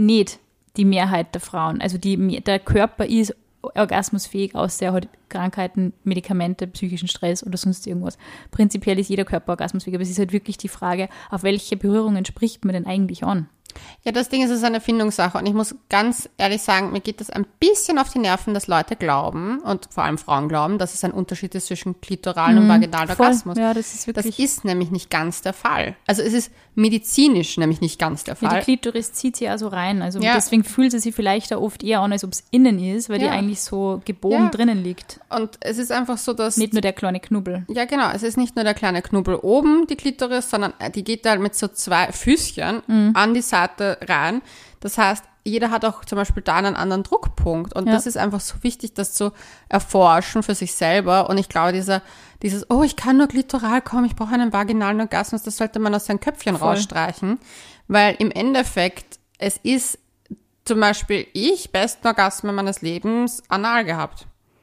die Mehrheit der Frauen. Also der Körper ist orgasmusfähig, außer er hat Krankheiten, Medikamente, psychischen Stress oder sonst irgendwas. Prinzipiell ist jeder Körper orgasmusfähig, aber es ist halt wirklich die Frage, auf welche Berührungen spricht man denn eigentlich an? Ja, das Ding ist, es ist eine Findungssache und ich muss ganz ehrlich sagen, mir geht das ein bisschen auf die Nerven, dass Leute glauben und vor allem Frauen glauben, dass es ein Unterschied ist zwischen klitoralen und vaginalen Orgasmus. Ja, das ist wirklich. Das ist nämlich nicht ganz der Fall. Also es ist medizinisch nämlich nicht ganz der Fall. Ja, die Klitoris zieht sie also rein, also deswegen fühlt sie sich vielleicht auch oft eher an, als ob es innen ist, weil die eigentlich so gebogen drinnen liegt. Und es ist einfach so, dass... Nicht nur der kleine Knubbel. Ja, genau. Es ist nicht nur der kleine Knubbel oben, die Klitoris, sondern die geht da mit so 2 Füßchen an die Seite rein. Das heißt, jeder hat auch zum Beispiel da einen anderen Druckpunkt. Und das ist einfach so wichtig, das zu erforschen für sich selber. Und ich glaube, dieses, oh, ich kann nur klitoral kommen, ich brauche einen vaginalen Orgasmus, das sollte man aus seinem Köpfchen rausstreichen. Weil im Endeffekt, es ist zum Beispiel besten Orgasmen meines Lebens anal gehabt.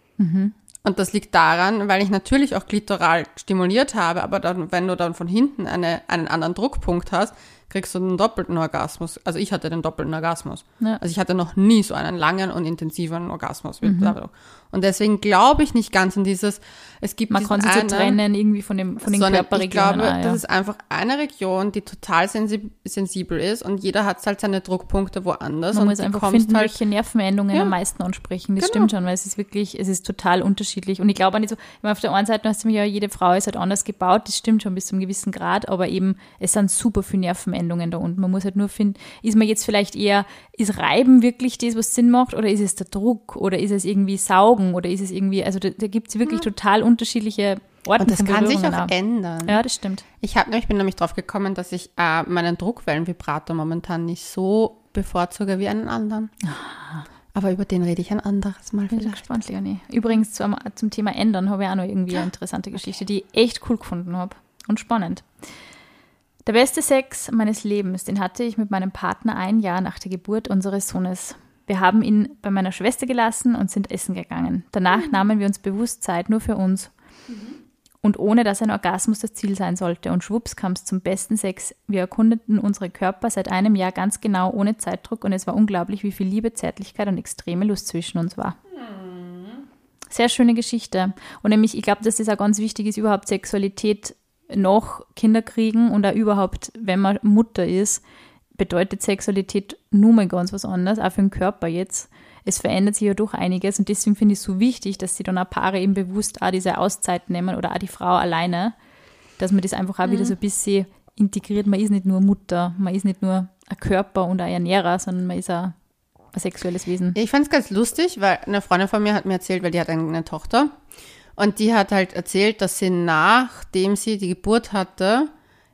Und das liegt daran, weil ich natürlich auch klitoral stimuliert habe, aber dann, wenn du dann von hinten einen anderen Druckpunkt hast, kriegst du einen doppelten Orgasmus. Also ich hatte den doppelten Orgasmus. Ja. Also ich hatte noch nie so einen langen und intensiven Orgasmus. Und deswegen glaube ich nicht ganz an dieses, es gibt man kann sich so trennen irgendwie von den Körperregionen. Ich glaube, das ist einfach eine Region, die total sensibel ist und jeder hat halt seine Druckpunkte woanders. Man und muss einfach finden, welche Nervenendungen am meisten ansprechen. Das stimmt schon, weil es ist total unterschiedlich. Und ich glaube auch nicht so, auf der einen Seite hast du mir ja, jede Frau ist halt anders gebaut, das stimmt schon bis zu einem gewissen Grad, aber eben, es sind super viele Nervenendungen da unten. Man muss halt nur finden, ist man jetzt vielleicht eher, ist Reiben wirklich das, was Sinn macht, oder ist es der Druck, oder ist es irgendwie Saugen, oder ist es irgendwie, also da gibt es wirklich total unterschiedliche Orten. Und das kann sich auch ändern. Ja, das stimmt. Ich bin nämlich drauf gekommen, dass ich meinen Druckwellenvibrator momentan nicht so bevorzuge wie einen anderen. Aber über den rede ich ein anderes Mal. Bin gespannt, Leonie. Übrigens zum Thema Ändern habe ich auch noch irgendwie eine interessante Geschichte, die ich echt cool gefunden habe und spannend. Der beste Sex meines Lebens, den hatte ich mit meinem Partner 1 Jahr nach der Geburt unseres Sohnes. Wir haben ihn bei meiner Schwester gelassen und sind essen gegangen. Danach nahmen wir uns bewusst Zeit nur für uns. Und ohne, dass ein Orgasmus das Ziel sein sollte. Und schwupps kam es zum besten Sex. Wir erkundeten unsere Körper seit 1 Jahr ganz genau, ohne Zeitdruck. Und es war unglaublich, wie viel Liebe, Zärtlichkeit und extreme Lust zwischen uns war. Sehr schöne Geschichte. Und nämlich, ich glaube, dass das auch ganz wichtig ist, überhaupt Sexualität nach Kinderkriegen und auch überhaupt, wenn man Mutter ist, bedeutet Sexualität nur mal ganz was anderes, auch für den Körper jetzt. Es verändert sich ja doch einiges und deswegen finde ich es so wichtig, dass sich dann auch Paare eben bewusst auch diese Auszeit nehmen oder auch die Frau alleine, dass man das einfach auch wieder so ein bisschen integriert. Man ist nicht nur Mutter, man ist nicht nur ein Körper und ein Ernährer, sondern man ist auch ein sexuelles Wesen. Ich fand es ganz lustig, weil eine Freundin von mir hat mir erzählt, weil die hat eine Tochter und die hat halt erzählt, dass sie nachdem sie die Geburt hatte,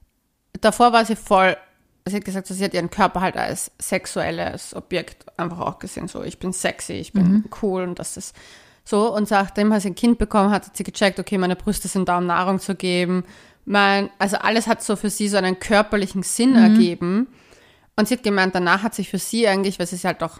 davor war sie voll, sie hat gesagt, sie hat ihren Körper halt als sexuelles Objekt einfach auch gesehen, so ich bin sexy, ich bin cool und das ist so. Und nachdem sie ein Kind bekommen hat, hat sie gecheckt, okay, meine Brüste sind da, um Nahrung zu geben. Also alles hat so für sie so einen körperlichen Sinn ergeben. Und sie hat gemeint, danach hat sich für sie eigentlich, weil sie sich halt auch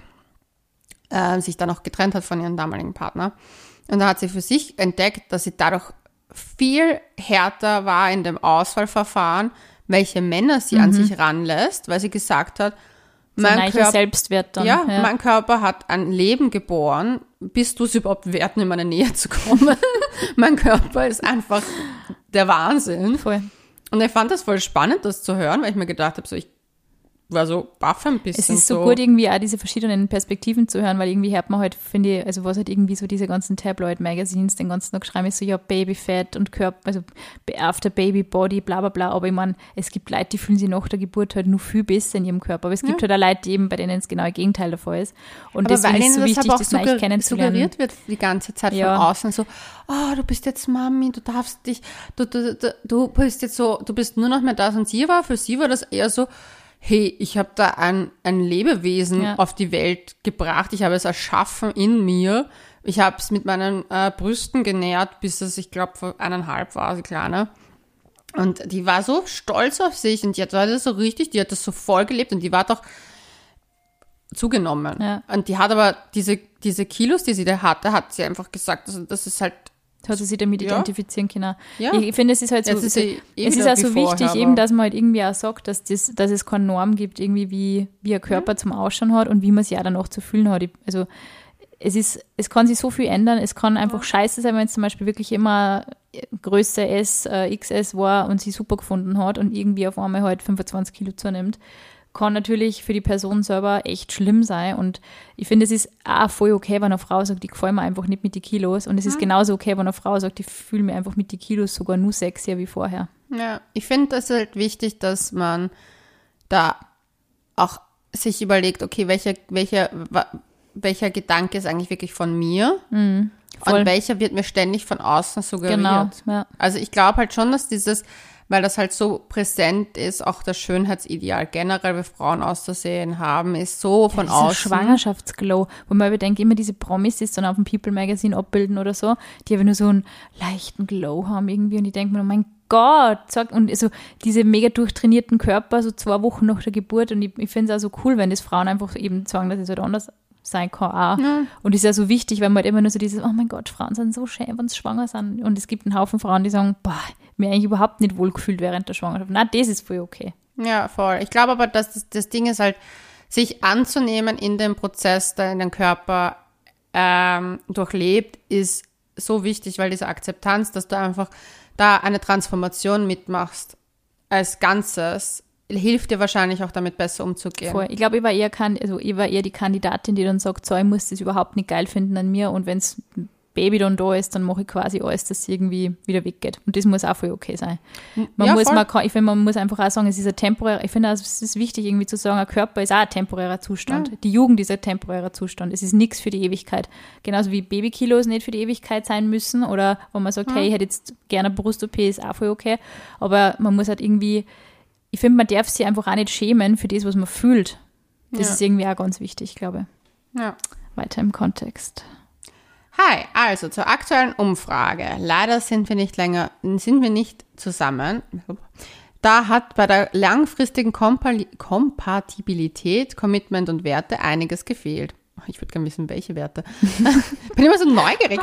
sich dann auch getrennt hat von ihrem damaligen Partner. Und da hat sie für sich entdeckt, dass sie dadurch viel härter war in dem Auswahlverfahren, welche Männer sie an sich ranlässt, weil sie gesagt hat, mein Selbstwert dann. Ja, mein Körper hat ein Leben geboren. Bist du es überhaupt wert, in meine Nähe zu kommen? Mein Körper ist einfach der Wahnsinn. Voll. Und ich fand das voll spannend, das zu hören, weil ich mir gedacht habe, so ich war so baff ein bisschen. Es ist so gut, irgendwie auch diese verschiedenen Perspektiven zu hören, weil irgendwie hört man halt, finde ich, also was halt irgendwie so diese ganzen Tabloid-Magazines den ganzen Tag schreiben, ist so, ja, Babyfett und Körper, also after Baby Body, bla bla bla, aber ich meine, es gibt Leute, die fühlen sich nach der Geburt halt nur viel besser in ihrem Körper, aber es gibt halt auch Leute, die eben, bei denen das genaue Gegenteil der Fall ist. Und aber deswegen ist es so wichtig, das leicht kennenzulernen. Suggeriert wird die ganze Zeit von außen so, oh, du bist jetzt Mami, du darfst dich, du bist jetzt so, du bist nur noch mehr das und für sie war das eher so, hey, ich habe da ein Lebewesen auf die Welt gebracht, ich habe es erschaffen in mir, ich habe es mit meinen Brüsten genährt, bis es, ich glaube, vor 1,5 war sie kleiner. Und die war so stolz auf sich und die hat das so richtig, die hat das so voll gelebt und die war doch zugenommen. Ja. Und die hat aber diese Kilos, die sie da hatte, hat sie einfach gesagt, also das ist halt, hat sie sich damit identifizieren können. Ja. Ich finde, es ist halt so, es ist auch so wichtig, eben, dass man halt irgendwie auch sagt, dass es keine Norm gibt, irgendwie wie ein Körper zum Ausschauen hat und wie man sich auch dann auch zu fühlen hat. Also es kann sich so viel ändern, es kann einfach scheiße sein, wenn es zum Beispiel wirklich immer Größe S, XS war und sie super gefunden hat und irgendwie auf einmal halt 25 Kilo zunimmt. Kann natürlich für die Person selber echt schlimm sein und ich finde, es ist auch voll okay, wenn eine Frau sagt, ich gefällt mir einfach nicht mit den Kilos und es ist genauso okay, wenn eine Frau sagt, ich fühle mich einfach mit den Kilos sogar nur sexier wie vorher. Ja, ich finde das halt wichtig, dass man da auch sich überlegt, okay, welcher Gedanke ist eigentlich wirklich von mir und welcher wird mir ständig von außen suggeriert. Genau, ja. Also ich glaube halt schon, dass weil das halt so präsent ist, auch das Schönheitsideal generell, wie Frauen auszusehen haben, ist so von außen. Schwangerschaftsglow, wo man überdenkt, immer diese Promis, die es dann auf dem People Magazine abbilden oder so, die aber nur so einen leichten Glow haben irgendwie und ich denke mir, oh mein Gott, und so diese mega durchtrainierten Körper, so 2 Wochen nach der Geburt und ich finde es auch so cool, wenn das Frauen einfach eben sagen, dass es halt anders sein kann auch. Ja. Und ist ja so wichtig, weil man halt immer nur so dieses, oh mein Gott, Frauen sind so schön, wenn sie schwanger sind. Und es gibt einen Haufen Frauen, die sagen, boah, mir eigentlich überhaupt nicht wohlgefühlt während der Schwangerschaft. Na, das ist voll okay. Ja, voll. Ich glaube aber, dass das Ding ist halt, sich anzunehmen in dem Prozess, der in den Körper durchlebt, ist so wichtig, weil diese Akzeptanz, dass du einfach da eine Transformation mitmachst als Ganzes, hilft dir wahrscheinlich auch damit besser umzugehen. Voll. Ich glaube, ich war eher die Kandidatin, die dann sagt, so, ich muss das überhaupt nicht geil finden an mir und wenn das Baby dann da ist, dann mache ich quasi alles, dass es irgendwie wieder weggeht. Und das muss auch voll okay sein. Man muss einfach auch sagen, es ist ein temporärer, ich finde auch, es ist wichtig irgendwie zu sagen, ein Körper ist auch ein temporärer Zustand. Ja. Die Jugend ist ein temporärer Zustand. Es ist nichts für die Ewigkeit. Genauso wie Babykilos nicht für die Ewigkeit sein müssen oder wo man sagt, hey, ich hätte jetzt gerne eine Brust-OP, ist auch voll okay. Aber man muss halt irgendwie, ich finde, man darf sich einfach auch nicht schämen für das, was man fühlt. Das ist irgendwie auch ganz wichtig, glaube ich. Ja. Weiter im Kontext. Hi, also zur aktuellen Umfrage. Leider sind wir nicht zusammen. Da hat bei der langfristigen Kompatibilität, Commitment und Werte einiges gefehlt. Ich würde gerne wissen, welche Werte. Bin immer so neugierig.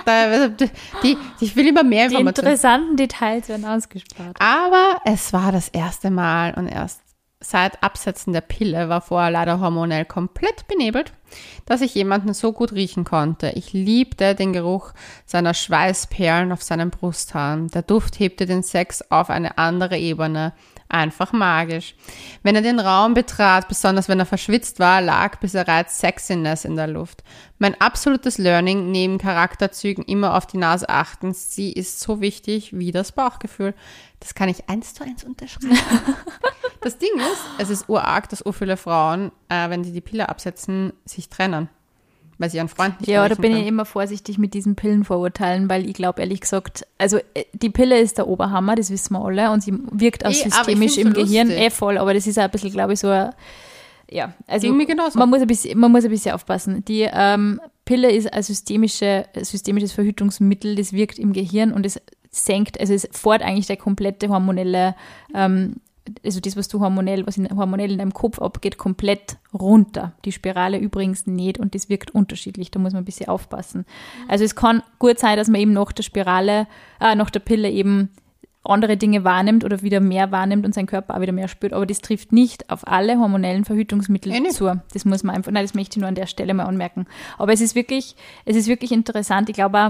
Ich will immer mehr Informationen. Die interessanten Details werden ausgespart. Aber es war das erste Mal und erst seit Absetzen der Pille war vorher leider hormonell komplett benebelt, dass ich jemanden so gut riechen konnte. Ich liebte den Geruch seiner Schweißperlen auf seinen Brusthaaren. Der Duft hebte den Sex auf eine andere Ebene. Einfach magisch. Wenn er den Raum betrat, besonders wenn er verschwitzt war, lag bereits Sexiness in der Luft. Mein absolutes Learning, neben Charakterzügen immer auf die Nase achten. Sie ist so wichtig wie das Bauchgefühl. Das kann ich 1:1 unterschreiben. Das Ding ist, es ist urarg, dass viele Frauen, wenn sie die Pille absetzen, sich trennen. Weil sie ihren Freund nicht Ja, da erreichen bin können. ich immer vorsichtig mit diesen Pillenvorurteilen, weil ich glaube, ehrlich gesagt, also die Pille ist der Oberhammer, das wissen wir alle, und sie wirkt auch systemisch im Gehirn, voll, aber das ist auch ein bisschen, glaube ich, so ein, ja, also Ging mir genauso. man muss ein bisschen aufpassen. Die Pille ist ein systemisches Verhütungsmittel, das wirkt im Gehirn und es senkt, also es fährt eigentlich der komplette hormonelle, also das, was hormonell in deinem Kopf abgeht, komplett runter. Die Spirale übrigens nicht und das wirkt unterschiedlich, da muss man ein bisschen aufpassen. Also es kann gut sein, dass man eben nach der Pille eben andere Dinge wahrnimmt oder wieder mehr wahrnimmt und sein Körper auch wieder mehr spürt, aber das trifft nicht auf alle hormonellen Verhütungsmittel zu. Das muss man einfach, das möchte ich nur an der Stelle mal anmerken. Aber es ist wirklich interessant.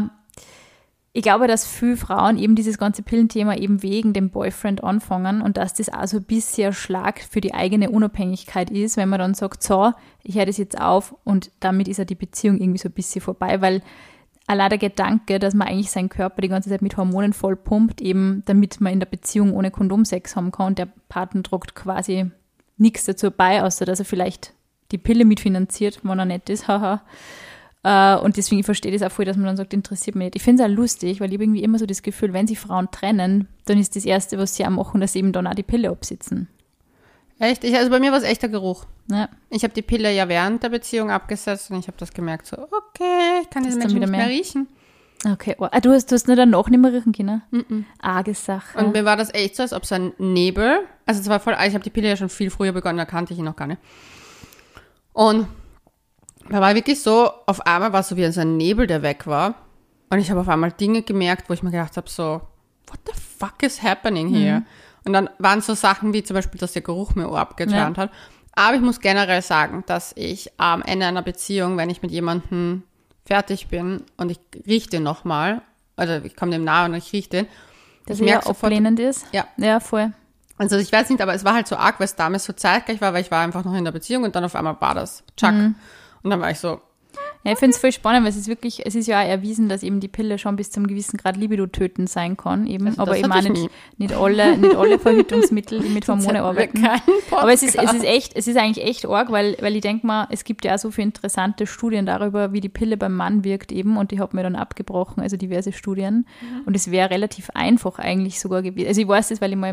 Ich glaube, dass viele Frauen eben dieses ganze Pillenthema eben wegen dem Boyfriend anfangen und dass das auch so ein bisschen ein Schlag für die eigene Unabhängigkeit ist, wenn man dann sagt, so, ich höre das jetzt auf und damit ist ja die Beziehung irgendwie so ein bisschen vorbei, weil allein der Gedanke, dass man eigentlich seinen Körper die ganze Zeit mit Hormonen voll pumpt, eben damit man in der Beziehung ohne Kondom Sex haben kann und der Partner tragt quasi nichts dazu bei, außer dass er vielleicht die Pille mitfinanziert, wenn er nett ist, haha. Und deswegen, ich verstehe das auch voll, dass man dann sagt, interessiert mich nicht. Ich finde es auch lustig, weil ich habe irgendwie immer so das Gefühl, wenn sich Frauen trennen, dann ist das Erste, was sie auch machen, dass sie eben dann auch die Pille absitzen. Echt? Also bei mir war es echt der Geruch. Ja. Ich habe die Pille ja während der Beziehung abgesetzt und ich habe das gemerkt, so, okay, ich kann diese Menschen nicht mehr riechen. Okay, du hast nur danach nicht mehr riechen können? Arge Sache. Und mir war das echt so, als ob so ein Nebel, also es war voll, ich habe die Pille ja schon viel früher begonnen, da kannte ich ihn noch gar nicht. Und da war wirklich so, auf einmal war es so wie so ein Nebel, der weg war. Und ich habe auf einmal Dinge gemerkt, wo ich mir gedacht habe, so, what the fuck is happening here? Und dann waren so Sachen wie zum Beispiel, dass der Geruch mir abgeturnt hat. Aber ich muss generell sagen, dass ich am Ende einer Beziehung, wenn ich mit jemandem fertig bin und ich rieche den nochmal, also ich komme dem nahe und ich rieche den. Dass er ablehnend ist? Ja, voll. Also ich weiß nicht, aber es war halt so arg, weil es damals so zeitgleich war, weil ich war einfach noch in der Beziehung und dann auf einmal war das. Tschack. Und dann war ich so. Ja, ich finde es voll spannend, weil es ist ja auch erwiesen, dass eben die Pille schon bis zum gewissen Grad Libido tötend sein kann, eben, also aber eben auch nicht alle Verhütungsmittel, die mit Hormone arbeiten. Aber es ist eigentlich echt arg, weil ich denke mal, es gibt ja auch so viele interessante Studien darüber, wie die Pille beim Mann wirkt eben, und die hat mir dann abgebrochen, also diverse Studien. Und es wäre relativ einfach eigentlich sogar gewesen. Also ich weiß das, weil ich mal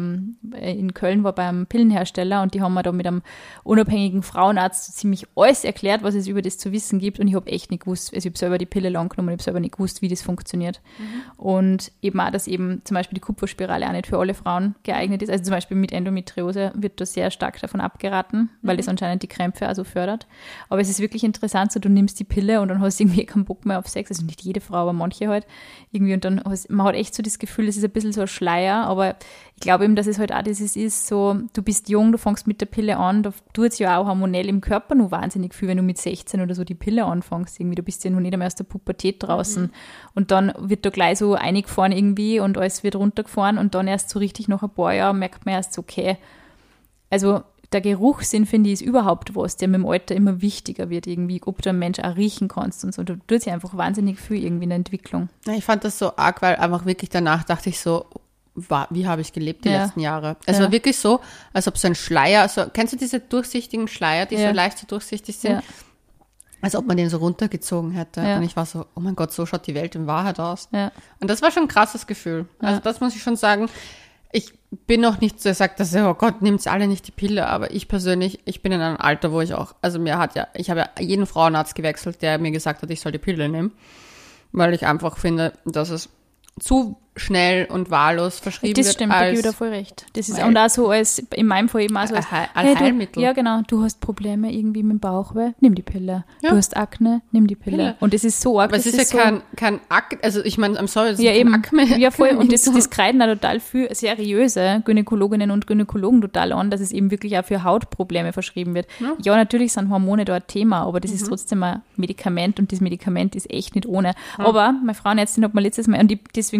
in Köln war beim Pillenhersteller und die haben mir da mit einem unabhängigen Frauenarzt so ziemlich alles erklärt, was es über das zu wissen gibt, und ich habe echt nicht gewusst, also ich habe selber die Pille lang genommen und ich habe selber nicht gewusst, wie das funktioniert. Und eben auch, dass eben zum Beispiel die Kupferspirale auch nicht für alle Frauen geeignet ist. Also zum Beispiel mit Endometriose wird da sehr stark davon abgeraten, weil das anscheinend die Krämpfe also fördert. Aber es ist wirklich interessant, so du nimmst die Pille und dann hast du irgendwie keinen Bock mehr auf Sex, also nicht jede Frau, aber manche halt irgendwie, und dann man hat echt so das Gefühl, es ist ein bisschen so ein Schleier, aber ich glaube eben, dass es halt auch dieses ist, so du bist jung, du fängst mit der Pille an, da tut es ja auch hormonell im Körper nur wahnsinnig viel, wenn du mit 16 oder so die Pille anfängst, irgendwie, du bist ja noch nicht einmal aus der Pubertät draußen und dann wird da gleich so eingefahren irgendwie und alles wird runtergefahren und dann erst so richtig nach ein paar Jahren merkt man erst so, okay, also der Geruchssinn, finde ich, ist überhaupt was, der mit dem Alter immer wichtiger wird irgendwie, ob du einen Mensch auch riechen kannst und so, da tut sich einfach wahnsinnig viel irgendwie in der Entwicklung. Ja, ich fand das so arg, weil einfach wirklich danach dachte ich so, wie habe ich gelebt die letzten Jahre? Es war wirklich so, als ob so ein Schleier, also kennst du diese durchsichtigen Schleier, die so leicht so durchsichtig sind? Ja. Als ob man den so runtergezogen hätte. Ja. Und ich war so, oh mein Gott, so schaut die Welt in Wahrheit aus. Ja. Und das war schon ein krasses Gefühl. Also das muss ich schon sagen. Ich bin noch nicht so, sagt, dass oh Gott, nimmt's alle nicht die Pille, aber ich persönlich, ich bin in einem Alter, wo ich auch, also ich habe ja jeden Frauenarzt gewechselt, der mir gesagt hat, ich soll die Pille nehmen, weil ich einfach finde, dass es zu schnell und wahllos verschrieben wird. Das stimmt, da gebe ich dir voll recht. Das ist und auch so als, in meinem Fall eben auch so als Heilmittel. Ja, genau. Du hast Probleme irgendwie mit dem Bauchweh, nimm die Pille. Ja. Du hast Akne, nimm die Pille. Und das ist so arg. Aber es ist ja kein Akne, also ich meine, I'm sorry, das ja, ist eben. Akne. Ja, voll. Und das kreiden auch total viel seriöse Gynäkologinnen und Gynäkologen total an, dass es eben wirklich auch für Hautprobleme verschrieben wird. Ja, natürlich sind Hormone da ein Thema, aber das ist trotzdem ein Medikament und das Medikament ist echt nicht ohne. Aber meine Frauenärztin hat mir letztes Mal, und deswegen bin ich echt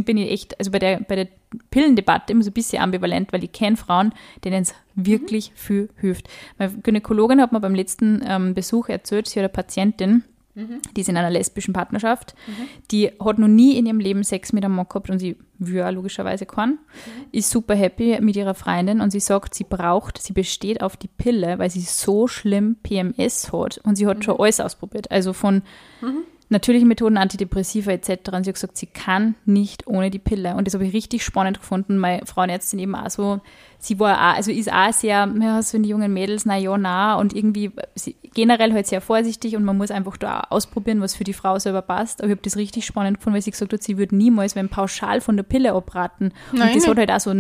echt, also bei der Pillendebatte immer so ein bisschen ambivalent, weil ich kenne Frauen, denen es wirklich viel hilft. Meine Gynäkologin hat mir beim letzten Besuch erzählt, sie hat eine Patientin, die ist in einer lesbischen Partnerschaft, die hat noch nie in ihrem Leben Sex mit einem Mann gehabt und sie will auch logischerweise keinen, ist super happy mit ihrer Freundin und sie sagt, sie besteht auf die Pille, weil sie so schlimm PMS hat und sie hat schon alles ausprobiert, also von natürlichen Methoden, Antidepressiva etc. Und sie hat gesagt, sie kann nicht ohne die Pille. Und das habe ich richtig spannend gefunden. Meine Frauenärztin eben auch so, sie war auch, also ist auch sehr, ja, so in die jungen Mädels, und irgendwie generell halt sehr vorsichtig und man muss einfach da auch ausprobieren, was für die Frau selber passt. Aber ich habe das richtig spannend gefunden, weil sie gesagt hat, sie würde niemals pauschal von der Pille abraten. Und das hat halt auch so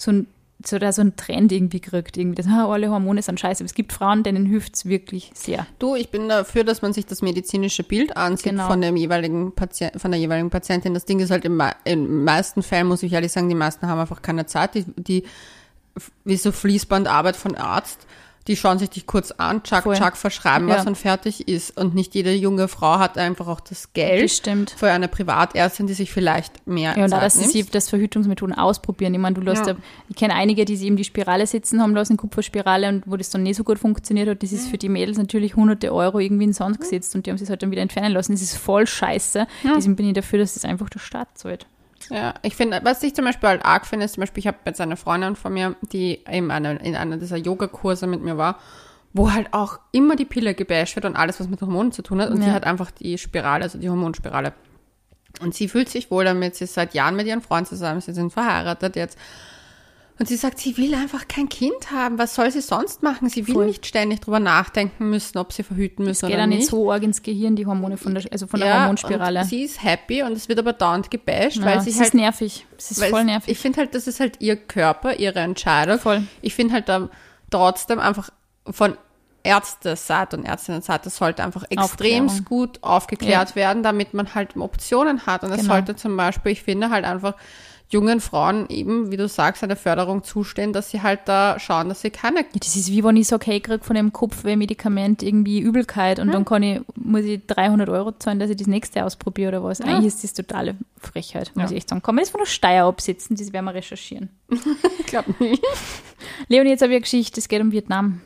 ein Trend irgendwie gekriegt, irgendwie das, alle Hormone sind scheiße. Aber es gibt Frauen, denen hilft es wirklich sehr. Du, ich bin dafür, dass man sich das medizinische Bild ansieht von der jeweiligen Patientin. Das Ding ist halt in meisten Fällen, muss ich ehrlich sagen, die meisten haben einfach keine Zeit. Die wie so Fließbandarbeit von Arzt, die schauen sich dich kurz an, verschreiben was und fertig ist. Und nicht jede junge Frau hat einfach auch das Geld für eine Privatärztin, die sich vielleicht mehr Zeit nimmt. Ja, und auch, dass sie das Verhütungsmethoden ausprobieren. Ich meine, ich kenne einige, die sich eben die Spirale sitzen haben lassen, Kupferspirale, und wo das dann nicht so gut funktioniert hat. Das ist für die Mädels natürlich hunderte Euro irgendwie in den Sand gesetzt und die haben sich halt dann wieder entfernen lassen. Das ist voll scheiße. Deswegen bin ich dafür, dass das einfach der Staat zahlt. Ja, ich finde, was ich zum Beispiel halt arg finde, ist zum Beispiel, ich habe jetzt eine Freundin von mir, die eben in einer dieser Yogakurse mit mir war, wo halt auch immer die Pille gebasht wird und alles, was mit Hormonen zu tun hat. Und sie hat einfach die Spirale, also die Hormonspirale. Und sie fühlt sich wohl damit, sie ist seit Jahren mit ihrem Freund zusammen, sie sind verheiratet jetzt. Und sie sagt, sie will einfach kein Kind haben. Was soll sie sonst machen? Sie will nicht ständig drüber nachdenken müssen, ob sie verhüten müssen oder nicht. Es geht ja nicht so arg ins Gehirn, die Hormone von der Hormonspirale. Und sie ist happy und es wird aber dauernd gebasht, weil sie halt... nervig. Es ist voll nervig. Ich finde halt, das ist halt ihr Körper, ihre Entscheidung. Voll. Ich finde halt da trotzdem einfach von Ärzteseite und Ärztinnenseite, das sollte einfach extrem gut aufgeklärt werden, damit man halt Optionen hat. Und es sollte zum Beispiel, ich finde halt einfach, jungen Frauen eben, wie du sagst, eine Förderung zustehen, dass sie halt da schauen, dass sie keine... Das ist wie wenn ich sage, hey, ich kriege von dem Kopfweh-Medikament irgendwie Übelkeit und dann muss ich 300 Euro zahlen, dass ich das nächste ausprobiere oder was. Eigentlich ist das totale Frechheit, muss ich echt sagen. Kann man das von der Steuer absetzen? Das werden wir recherchieren. Ich glaube nicht. Leonie, jetzt habe ich eine Geschichte, es geht um Vietnam.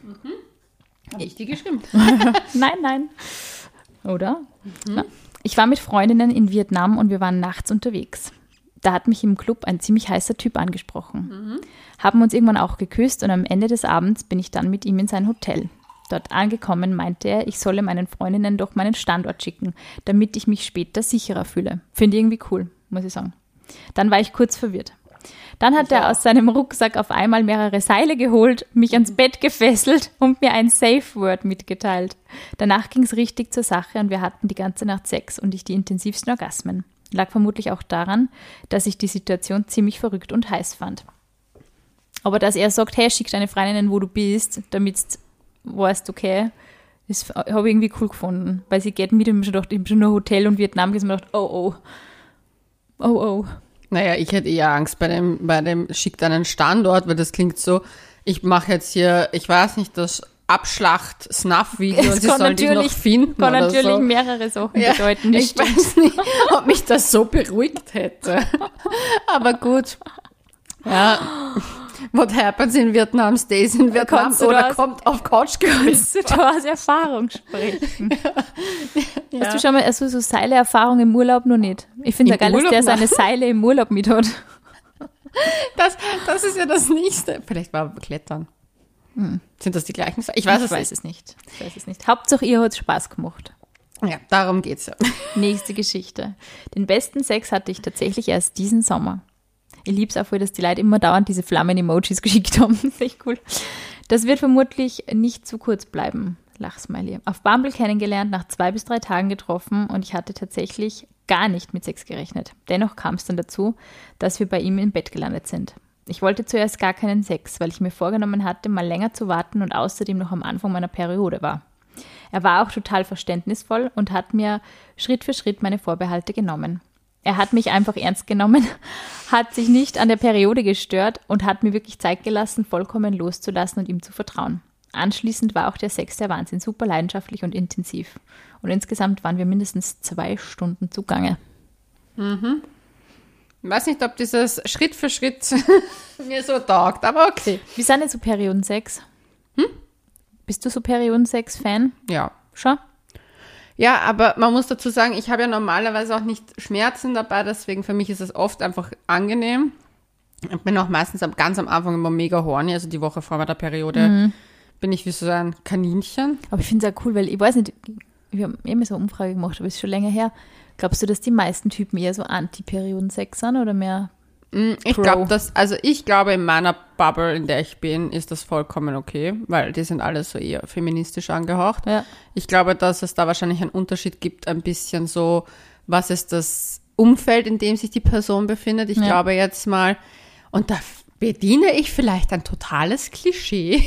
Nicht die gestimmt. Nein. Oder? Na, ich war mit Freundinnen in Vietnam und wir waren nachts unterwegs. Da hat mich im Club ein ziemlich heißer Typ angesprochen. Haben uns irgendwann auch geküsst und am Ende des Abends bin ich dann mit ihm in sein Hotel. Dort angekommen meinte er, ich solle meinen Freundinnen doch meinen Standort schicken, damit ich mich später sicherer fühle. Finde ich irgendwie cool, muss ich sagen. Dann war ich kurz verwirrt. Dann hat er aus seinem Rucksack auf einmal mehrere Seile geholt, mich ans Bett gefesselt und mir ein Safe-Word mitgeteilt. Danach ging es richtig zur Sache und wir hatten die ganze Nacht Sex und ich die intensivsten Orgasmen. Lag vermutlich auch daran, dass ich die Situation ziemlich verrückt und heiß fand. Aber dass er sagt, hey, schick deine Freundinnen, wo du bist, damit du weißt, okay, das habe ich irgendwie cool gefunden. Weil sie geht mit und ich habe schon gedacht, ich habe schon nur Hotel und Vietnam gesehen und gedacht, oh. Naja, ich hätte eher Angst bei dem schick deinen Standort, weil das klingt so, ich mache jetzt hier, ich weiß nicht, das Abschlacht-Snuff-Video und sie sollen dich noch finden kann oder natürlich so. Mehrere Sachen bedeuten. Ich weiß nicht, ob mich das so beruhigt hätte. Aber gut. Ja. What happens in Vietnam stays in Vietnam oder kommt auf Couchgerüste. Kannst du aus Erfahrung sprechen? Hast du schon mal so Seile-Erfahrung im Urlaub? Noch nicht. Ich finde es ja geil, dass der seine Seile im Urlaub mit hat. Das ist ja das Nächste. Vielleicht war Klettern. Sind das die gleichen? Ich weiß es nicht. Hauptsache, ihr hat Spaß gemacht. Ja, darum geht's ja. Nächste Geschichte. Den besten Sex hatte ich tatsächlich erst diesen Sommer. Ich liebe es auch voll, dass die Leute immer dauernd diese Flammen-Emojis geschickt haben. Das ist echt cool. Das wird vermutlich nicht zu kurz bleiben. Lachsmiley. Auf Bumble kennengelernt, nach 2 bis 3 Tagen getroffen und ich hatte tatsächlich gar nicht mit Sex gerechnet. Dennoch kam es dann dazu, dass wir bei ihm im Bett gelandet sind. Ich wollte zuerst gar keinen Sex, weil ich mir vorgenommen hatte, mal länger zu warten und außerdem noch am Anfang meiner Periode war. Er war auch total verständnisvoll und hat mir Schritt für Schritt meine Vorbehalte genommen. Er hat mich einfach ernst genommen, hat sich nicht an der Periode gestört und hat mir wirklich Zeit gelassen, vollkommen loszulassen und ihm zu vertrauen. Anschließend war auch der Sex der Wahnsinn, super leidenschaftlich und intensiv. Und insgesamt waren wir mindestens 2 Stunden zugange. Ich weiß nicht, ob dieses Schritt für Schritt mir so taugt, aber okay. Wie sind jetzt so Periodensex? Bist du so Periodensex-Fan? Ja. Schon? Ja, aber man muss dazu sagen, ich habe ja normalerweise auch nicht Schmerzen dabei, deswegen für mich ist es oft einfach angenehm. Ich bin auch meistens ganz am Anfang immer mega horny, also die Woche vor meiner Periode bin ich wie so ein Kaninchen. Aber ich finde es auch cool, weil ich weiß nicht, wir haben eben so eine Umfrage gemacht, aber ist schon länger her. Glaubst du, dass die meisten Typen eher so Anti-Periodensex sind oder mehr Ich glaube, in meiner Bubble, in der ich bin, ist das vollkommen okay, weil die sind alle so eher feministisch angehaucht. Ja. Ich glaube, dass es da wahrscheinlich einen Unterschied gibt, ein bisschen so, was ist das Umfeld, in dem sich die Person befindet. Ich glaube jetzt mal, und da bediene ich vielleicht ein totales Klischee,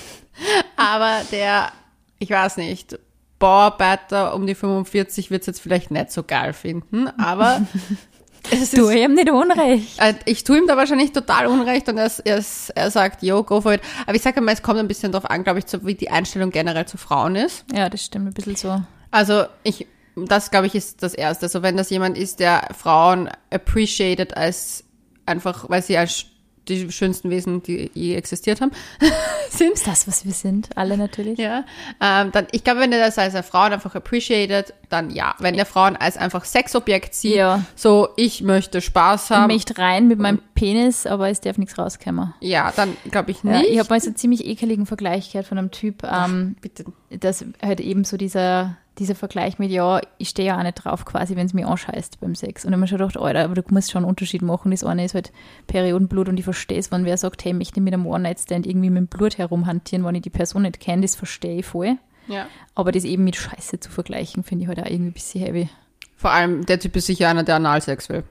aber ich weiß nicht, Bauarbeiter um die 45 wird es jetzt vielleicht nicht so geil finden, aber du ihm nicht Unrecht. Ich tue ihm da wahrscheinlich total Unrecht und er sagt, yo, go for it. Aber ich sage mal, es kommt ein bisschen darauf an, glaube ich, wie die Einstellung generell zu Frauen ist. Ja, das stimmt, ein bisschen so. Also das glaube ich ist das Erste. Also wenn das jemand ist, der Frauen appreciated als einfach, weil sie als die schönsten Wesen, die je existiert haben, sind. Ist das, was wir sind? Alle natürlich. Ja. Dann, ich glaube, wenn er das als Frauen einfach appreciated, dann ja. Wenn der Frauen als einfach Sexobjekt sieht, so, ich möchte Spaß haben. Ich möchte rein mit meinem Penis, aber es darf nichts rauskommen. Ja, dann glaube ich nicht. Ja, ich habe mal so einen ziemlich ekeligen Vergleich gehört von einem Typ, bitte. dass halt eben so dieser Vergleich mit, ja, ich stehe ja auch nicht drauf quasi, wenn es mich anscheißt beim Sex. Und ich habe mir schon gedacht, Alter, aber du musst schon einen Unterschied machen. Das eine ist halt Periodenblut und ich verstehe es, wenn wer sagt, hey, ich möchte mit einem One-Night-Stand irgendwie mit dem Blut herumhantieren, wenn ich die Person nicht kenne, das verstehe ich voll. Ja. Aber das eben mit Scheiße zu vergleichen, finde ich halt auch irgendwie ein bisschen heavy. Vor allem, der Typ ist sicher einer, der Analsex will.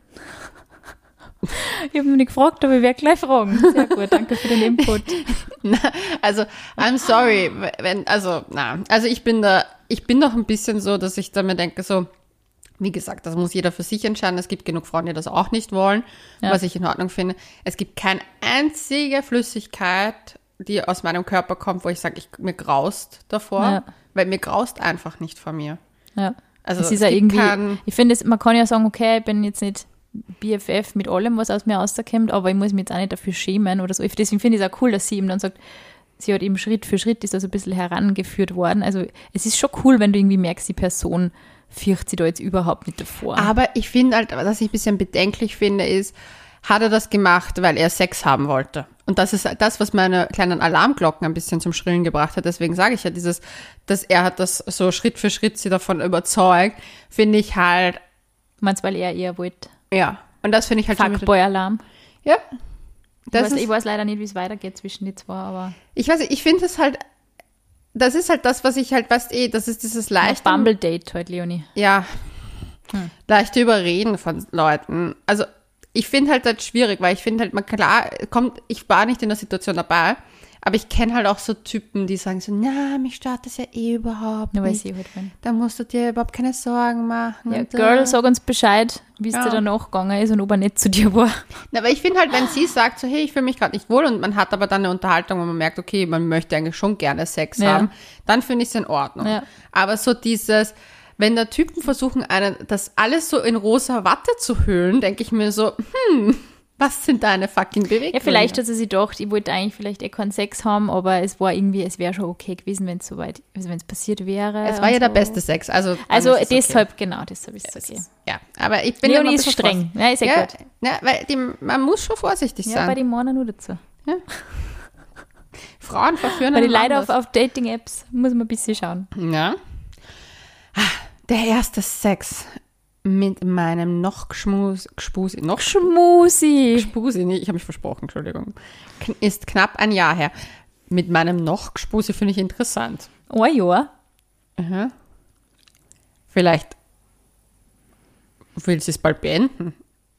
Ich habe mich nicht gefragt, aber ich werde gleich fragen. Sehr gut, danke für den Input. Also, I'm sorry, also ich bin doch ein bisschen so, dass ich da mir denke, so, wie gesagt, das muss jeder für sich entscheiden. Es gibt genug Frauen, die das auch nicht wollen, was ich in Ordnung finde. Es gibt keine einzige Flüssigkeit, die aus meinem Körper kommt, wo ich sage, mir graust davor, weil mir graust einfach nicht vor mir. Ja. Also es ist ja irgendwie, ich finde, man kann ja sagen, okay, ich bin jetzt nicht BFF mit allem, was aus mir rauskommt, aber ich muss mich jetzt auch nicht dafür schämen oder so. Deswegen finde ich es auch cool, dass sie ihm dann sagt, sie hat eben Schritt für Schritt ist das ein bisschen herangeführt worden. Also es ist schon cool, wenn du irgendwie merkst, die Person fürchtet sich da jetzt überhaupt nicht davor. Aber ich finde halt, was ich ein bisschen bedenklich finde, ist, hat er das gemacht, weil er Sex haben wollte? Und das ist das, was meine kleinen Alarmglocken ein bisschen zum Schrillen gebracht hat. Deswegen sage ich ja dass er hat das so Schritt für Schritt sie davon überzeugt, finde ich halt. Meinst du, weil er eher wollte? Ja, und das finde ich halt Fuckboy-Alarm. Ja. Ich weiß leider nicht, wie es weitergeht zwischen die zwei, aber... Ich weiß nicht, ich finde es halt, das ist halt das, was ich halt, das ist dieses leichte... Bumble-Date halt, Leonie. Ja, leichte Überreden von Leuten. Also, ich finde halt das schwierig, weil ich finde halt, ich war nicht in der Situation dabei, aber ich kenne halt auch so Typen, die sagen so, na, mich stört das ja überhaupt nicht. Weiß ich halt bin. Da musst du dir überhaupt keine Sorgen machen. Ja, Girl, sag uns Bescheid, wie es dir danach gegangen ist und ob er nicht zu dir war. Na, aber ich finde halt, wenn sie sagt so, hey, ich fühle mich gerade nicht wohl und man hat aber dann eine Unterhaltung, wo man merkt, okay, man möchte eigentlich schon gerne Sex haben, dann finde ich es in Ordnung. Ja. Aber so dieses, wenn da Typen versuchen, das alles so in rosa Watte zu hüllen, denke ich mir so, was sind deine fucking Beweggründe? Ja, vielleicht hat sie sich gedacht, ich wollte eigentlich vielleicht keinen Sex haben, aber es wäre schon okay gewesen, wenn es soweit, also wenn es passiert wäre. Es war ja der beste Sex, also deshalb, okay. Deshalb ist es okay. Ja, aber ich bin Leonie ist streng. Ja, ist ja gut. Ja, weil man muss schon vorsichtig sein. Ja, bei den Männern nur dazu. Ja. Frauen verführen bei den Leuten auf Dating-Apps muss man ein bisschen schauen. Ja. Der erste Sex mit meinem Gespuse, nee, ich habe mich versprochen, Entschuldigung, ist knapp ein Jahr her. Mit meinem Gespuse finde ich interessant. Oh ja. Aha. Vielleicht will sie es bald beenden.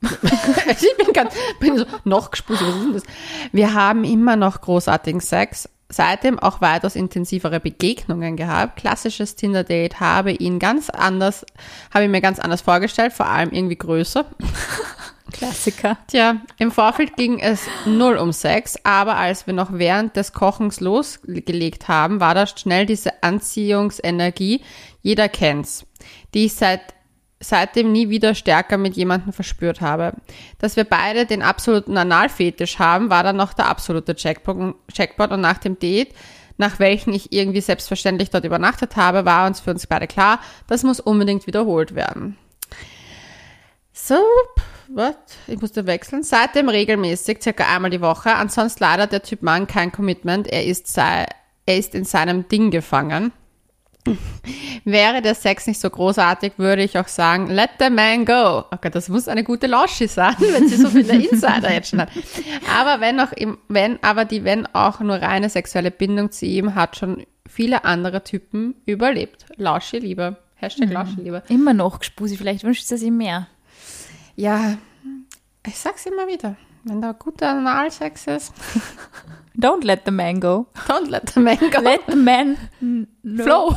Ich bin so, Gespuse, was ist denn das? Wir haben immer noch großartigen Sex. Seitdem auch weitaus intensivere Begegnungen gehabt. Klassisches Tinder-Date habe ich mir ganz anders vorgestellt, vor allem irgendwie größer. Klassiker. Tja, im Vorfeld ging es 0 um Sex, aber als wir noch während des Kochens losgelegt haben, war da schnell diese Anziehungsenergie, jeder kennt's, die ich seit seitdem nie wieder stärker mit jemandem verspürt habe. Dass wir beide den absoluten Analfetisch haben, war dann noch der absolute Jackpot und nach dem Date, nach welchen ich irgendwie selbstverständlich dort übernachtet habe, war uns für uns beide klar, das muss unbedingt wiederholt werden. So, ich musste wechseln. Seitdem regelmäßig, circa einmal die Woche, ansonsten leider der Typ Mann kein Commitment, er ist in seinem Ding gefangen. Wäre der Sex nicht so großartig, würde ich auch sagen, let the man go. Okay, das muss eine gute Lauschi sein, wenn sie so viele Insider jetzt schon hat. Aber wenn auch nur reine sexuelle Bindung zu ihm hat schon viele andere Typen überlebt. Lauschi Liebe. Hashtag Lauschi Liebe. Immer noch Gspusi, vielleicht wünscht es sich mehr. Ja, ich sag's immer wieder. Wenn da guter Analsex ist. Don't let the man go. Don't let the man go. Let the man flow.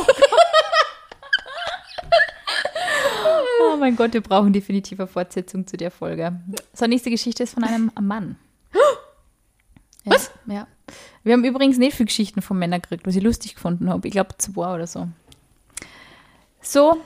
Oh mein Gott, wir brauchen definitiv eine Fortsetzung zu der Folge. So, nächste Geschichte ist von einem Mann. Ja, was? Ja. Wir haben übrigens nicht viele Geschichten von Männern gekriegt, was ich lustig gefunden habe. Ich glaube 2 oder so. So,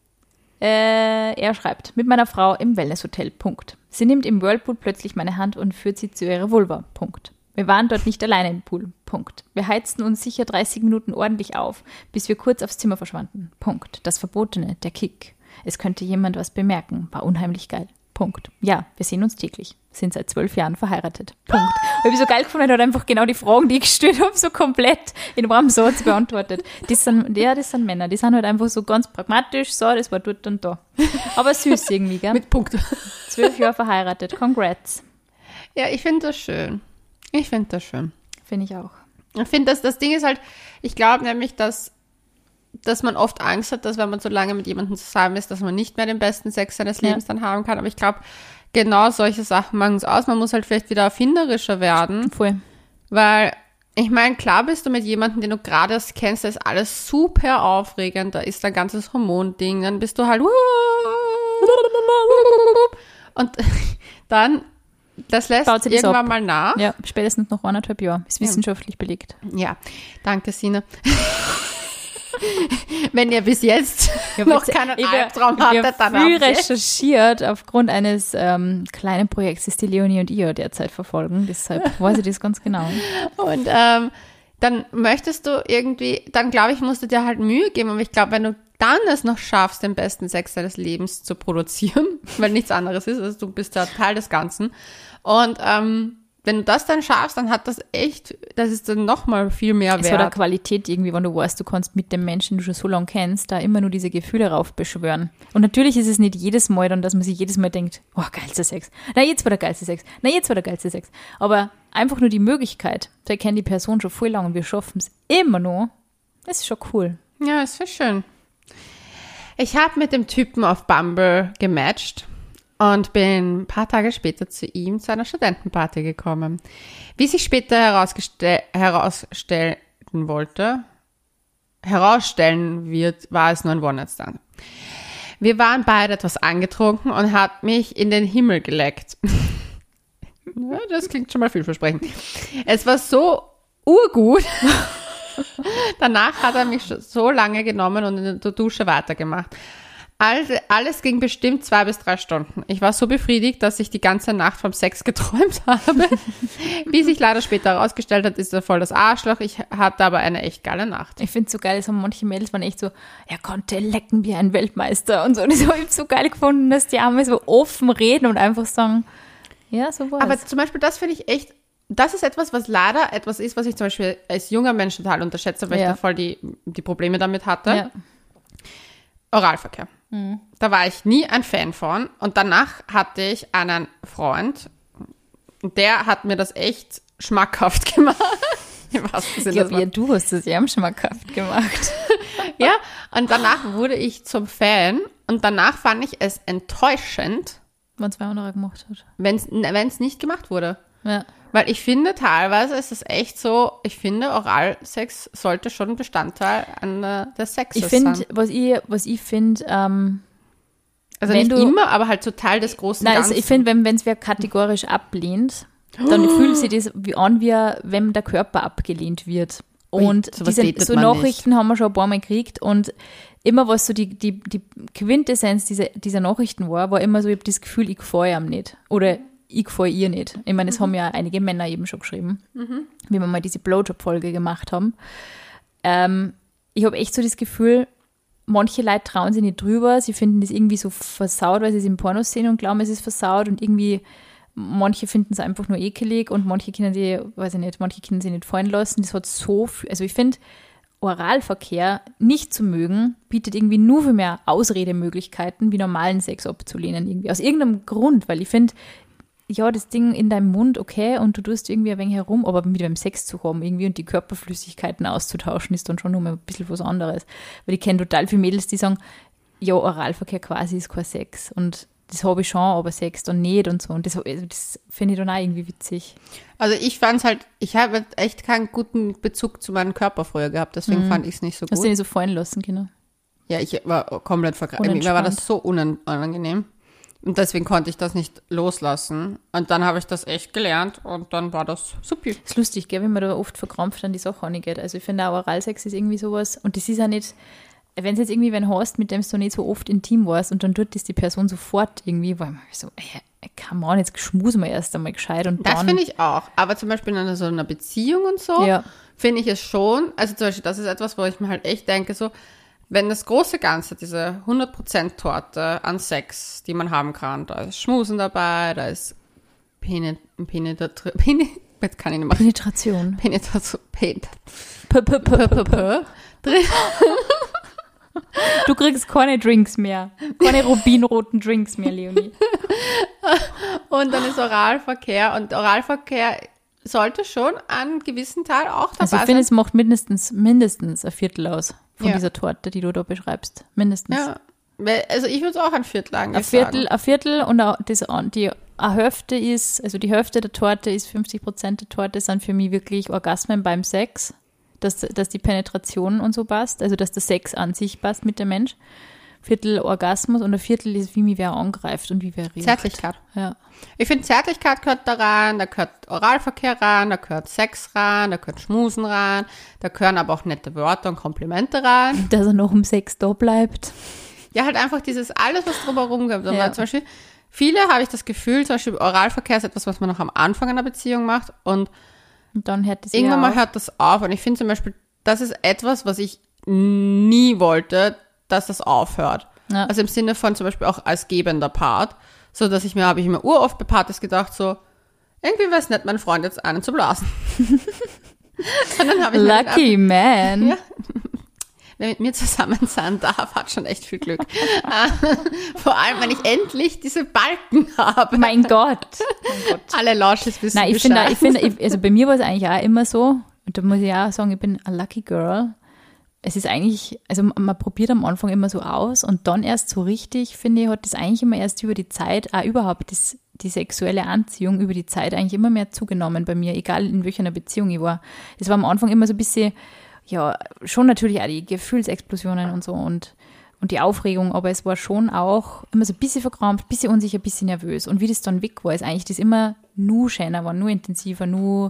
er schreibt, mit meiner Frau im Wellnesshotel, Punkt. Sie nimmt im Whirlpool plötzlich meine Hand und führt sie zu ihrer Vulva, Punkt. Wir waren dort nicht alleine im Pool, Punkt. Wir heizten uns sicher 30 Minuten ordentlich auf, bis wir kurz aufs Zimmer verschwanden, Punkt. Das Verbotene, der Kick. Es könnte jemand was bemerken, war unheimlich geil, Punkt. Ja, wir sehen uns täglich, sind seit 12 Jahren verheiratet, Punkt. Und ich so geil gefunden, er hat einfach genau die Fragen, die ich gestellt habe, so komplett in einem Satz beantwortet. Das sind Männer, die sind halt einfach so ganz pragmatisch, so, das war dort und da. Aber süß irgendwie, gell? Mit Punkt. 12 Jahre verheiratet, congrats. Ja, ich finde das schön. Finde ich auch. Ich finde, das Ding ist halt, ich glaube nämlich, dass man oft Angst hat, dass wenn man so lange mit jemandem zusammen ist, dass man nicht mehr den besten Sex seines Lebens dann haben kann. Aber ich glaube, genau solche Sachen machen es aus. Man muss halt vielleicht wieder erfinderischer werden. Voll. Weil, ich meine, klar bist du mit jemandem, den du gerade erst kennst, da ist alles super aufregend, da ist ein ganzes Hormonding, dann bist du halt und dann, das lässt irgendwann mal nach. Ja, spätestens noch 1,5 Jahre. Ist wissenschaftlich belegt. Ja, danke, Sine. Wenn ihr bis jetzt noch keinen Albtraum hattet, dann habt ihr recherchiert aufgrund eines kleinen Projekts, das die Leonie und ich ja derzeit verfolgen. Deshalb weiß ich das ganz genau. Und dann möchtest du irgendwie, dann glaube ich, musst du dir halt Mühe geben. Aber ich glaube, wenn du dann es noch schaffst, den besten Sex deines Lebens zu produzieren, weil nichts anderes ist, also du bist ja Teil des Ganzen. Und wenn du das dann schaffst, dann hat das ist dann nochmal viel mehr Wert. Es hat eine Qualität irgendwie, wenn du weißt, du kannst mit dem Menschen, den du schon so lange kennst, da immer nur diese Gefühle raufbeschwören. Und natürlich ist es nicht jedes Mal dann, dass man sich jedes Mal denkt, oh, geilster Sex. Na, jetzt war der geilste Sex. Na, jetzt war der geilste Sex. Aber einfach nur die Möglichkeit, da kennt die Person schon voll lang und wir schaffen es immer noch, das ist schon cool. Ja, ist voll schön. Ich habe mit dem Typen auf Bumble gematcht. Und bin ein paar Tage später zu ihm zu einer Studentenparty gekommen. Wie sich später herausstellen wird, war es nur ein One-Night-Stand. Wir waren beide etwas angetrunken und hat mich in den Himmel geleckt. Ja, das klingt schon mal vielversprechend. Es war so urgut. Danach hat er mich so lange genommen und in der Dusche weitergemacht. Also, alles ging bestimmt 2 bis 3 Stunden. Ich war so befriedigt, dass ich die ganze Nacht vom Sex geträumt habe. Wie sich leider später herausgestellt hat, ist er voll das Arschloch. Ich hatte aber eine echt geile Nacht. Ich finde es so geil, so manche Mädels waren echt so, er konnte lecken wie ein Weltmeister und so. Und ich habe so geil gefunden, dass die Arme so offen reden und einfach sagen, ja, so war es. Aber zum Beispiel, das finde ich echt, das ist etwas, was leider etwas ist, was ich zum Beispiel als junger Mensch total unterschätze, weil ich da voll die Probleme damit hatte. Ja. Oralverkehr. Da war ich nie ein Fan von. Und danach hatte ich einen Freund, der hat mir das echt schmackhaft gemacht. Ich glaube, du hast es ja schmackhaft gemacht. Ja, und danach wurde ich zum Fan. Und danach fand ich es enttäuschend, wenn es wer anderer gemacht hat. Wenn es nicht gemacht wurde. Ja. Weil ich finde, teilweise ist es echt so, ich finde, Oralsex sollte schon Bestandteil des Sexes sein. Was ich finde, also nicht immer, aber halt so Teil des großen Ganzen. Also ich finde, wenn es wer kategorisch ablehnt, dann fühlt sich das an, wie wenn der Körper abgelehnt wird. Und so Nachrichten haben wir schon ein paar Mal gekriegt und immer was so die Quintessenz dieser Nachrichten war immer so, ich habe das Gefühl, ich gefalle ihm nicht. Oder ich gefalle ihr nicht. Ich meine, das haben ja einige Männer eben schon geschrieben, wie wir mal diese Blowjob-Folge gemacht haben. Ich habe echt so das Gefühl, manche Leute trauen sich nicht drüber, sie finden das irgendwie so versaut, weil sie es im Porno sehen und glauben, es ist versaut und irgendwie manche finden es einfach nur ekelig und manche können sie nicht fallen lassen. Das hat so viel, also ich finde, Oralverkehr nicht zu mögen, bietet irgendwie nur für mehr Ausredemöglichkeiten, wie normalen Sex abzulehnen irgendwie. Aus irgendeinem Grund, weil ich finde, ja, das Ding in deinem Mund, okay, und du tust irgendwie ein wenig herum, aber mit dem Sex zu haben irgendwie und die Körperflüssigkeiten auszutauschen, ist dann schon nochmal ein bisschen was anderes. Weil ich kenne total viele Mädels, die sagen, ja, Oralverkehr quasi ist kein Sex und das habe ich schon, aber Sex dann nicht und so. Und das finde ich dann auch irgendwie witzig. Also ich fand es halt, ich habe echt keinen guten Bezug zu meinem Körper früher gehabt, deswegen fand ich es nicht so gut. Hast du nicht so fallen lassen, genau? Ja, ich war komplett verkrampft. Mir war das so unangenehm. Und deswegen konnte ich das nicht loslassen. Und dann habe ich das echt gelernt und dann war das super. Das ist lustig, gell, wie man da oft verkrampft an die Sache auch nicht geht. Also ich finde auch Oralsex ist irgendwie sowas, und das ist ja nicht, wenn es jetzt irgendwie wen hast, mit dem du nicht so oft intim warst und dann tut das die Person sofort irgendwie, weil man so, come on, jetzt schmusen wir erst einmal gescheit und das dann. Das finde ich auch. Aber zum Beispiel in so einer Beziehung und so, finde ich es schon, also zum Beispiel, das ist etwas, wo ich mir halt echt denke, so, wenn das große Ganze, diese 100% Torte an Sex, die man haben kann, da ist Schmusen dabei, da ist Penetration. Drin. Du kriegst keine Drinks mehr. Keine rubinroten Drinks mehr, Leonie. Und dann ist Oralverkehr. Und Oralverkehr sollte schon einen gewissen Teil auch dabei sein. Also ich finde, es macht mindestens ein Viertel aus von dieser Torte, die du da beschreibst. Mindestens. Ja, also ich würde es auch ein Viertel sagen. Ein Viertel und die Hälfte ist, also die Hälfte der Torte ist 50% der Torte sind für mich wirklich Orgasmen beim Sex. Dass die Penetration und so passt, also dass der Sex an sich passt mit dem Mensch. Viertel Orgasmus und ein Viertel ist, wie mich wer angreift und wie wer redet. Zärtlichkeit. Ja. Ich finde, Zärtlichkeit gehört da rein, da gehört Oralverkehr rein, da gehört Sex rein, da gehört Schmusen rein, da gehören aber auch nette Wörter und Komplimente rein. Dass er noch um Sex da bleibt. Ja, halt einfach dieses alles, was drumherum gibt. Ja. Zum Beispiel, viele habe ich das Gefühl, zum Beispiel Oralverkehr ist etwas, was man noch am Anfang einer Beziehung macht und dann hört das irgendwann mal hört das auf. Und ich finde zum Beispiel, das ist etwas, was ich nie wollte, dass das aufhört. Ja. Also im Sinne von zum Beispiel auch als gebender Part. So dass habe ich mir uroft bei Partys gedacht, so, irgendwie wäre es nett, meinen Freund jetzt einen zu blasen. Und dann habe ich Lucky man. Ja. Wer mit mir zusammen sein darf, hat schon echt viel Glück. Vor allem, wenn ich endlich diese Balken habe. Mein Gott. Alle Lausches wissen Nein, ich finde, also bei mir war es eigentlich auch immer so, und da muss ich auch sagen, ich bin a lucky girl. Es ist eigentlich, also man probiert am Anfang immer so aus und dann erst so richtig, finde ich, hat das eigentlich immer erst über die Zeit, auch überhaupt die sexuelle Anziehung über die Zeit eigentlich immer mehr zugenommen bei mir, egal in welcher Beziehung ich war. Das war am Anfang immer so ein bisschen, ja, schon natürlich auch die Gefühlsexplosionen und so und die Aufregung, aber es war schon auch immer so ein bisschen verkrampft, ein bisschen unsicher, ein bisschen nervös. Und wie das dann weg war, ist eigentlich das immer nur schöner war, nur intensiver, nur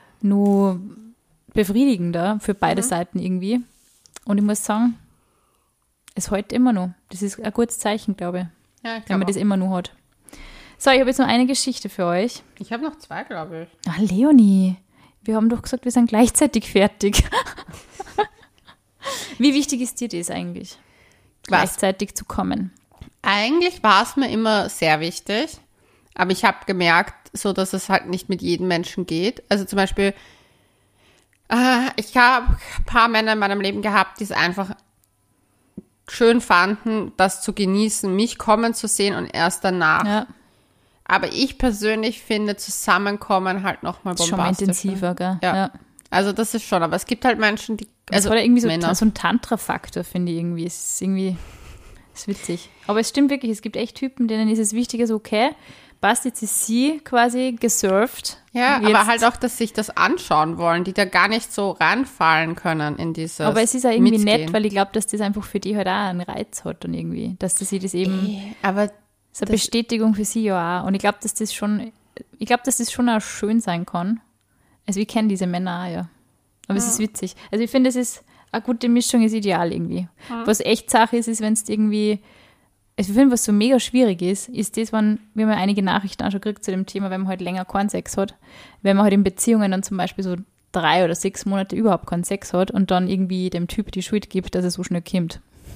befriedigender für beide Seiten irgendwie. Und ich muss sagen, es hält immer noch. Das ist ein gutes Zeichen, glaube ich, wenn man das immer noch hat. So, ich habe jetzt noch eine Geschichte für euch. Ich habe noch 2, glaube ich. Ach, Leonie, wir haben doch gesagt, wir sind gleichzeitig fertig. Wie wichtig ist dir das eigentlich, gleichzeitig zu kommen? Eigentlich war es mir immer sehr wichtig, aber ich habe gemerkt, so dass es halt nicht mit jedem Menschen geht. Also zum Beispiel, ich habe ein paar Männer in meinem Leben gehabt, die es einfach schön fanden, das zu genießen, mich kommen zu sehen und erst danach. Ja. Aber ich persönlich finde Zusammenkommen halt nochmal bombastisch. Schon intensiver, gell? Ja. Also das ist schon, aber es gibt halt Menschen, die, also das war irgendwie so ein Tantra-Faktor, finde ich irgendwie. Es ist irgendwie, ist witzig. Aber es stimmt wirklich, es gibt echt Typen, denen ist es wichtiger, so okay, passt, jetzt ist sie quasi gesurft. Ja, jetzt. Aber halt auch, dass sich das anschauen wollen, die da gar nicht so reinfallen können in dieses Aber es ist ja irgendwie nett, weil ich glaube, dass das einfach für die halt auch einen Reiz hat und irgendwie, dass sie das eben, aber das ist eine Bestätigung für sie ja auch. Und ich glaube, dass das schon auch schön sein kann. Also ich kenne diese Männer auch, ja. Aber es ist witzig. Also ich finde, es ist eine gute Mischung ist ideal irgendwie. Was echt Sache ist, wenn es irgendwie, also ich finde, was so mega schwierig ist das, wenn, wir haben ja einige Nachrichten auch schon gekriegt zu dem Thema, wenn man halt länger keinen Sex hat, wenn man halt in Beziehungen dann zum Beispiel so 3 oder 6 Monate überhaupt keinen Sex hat und dann irgendwie dem Typ die Schuld gibt, dass er so schnell kommt.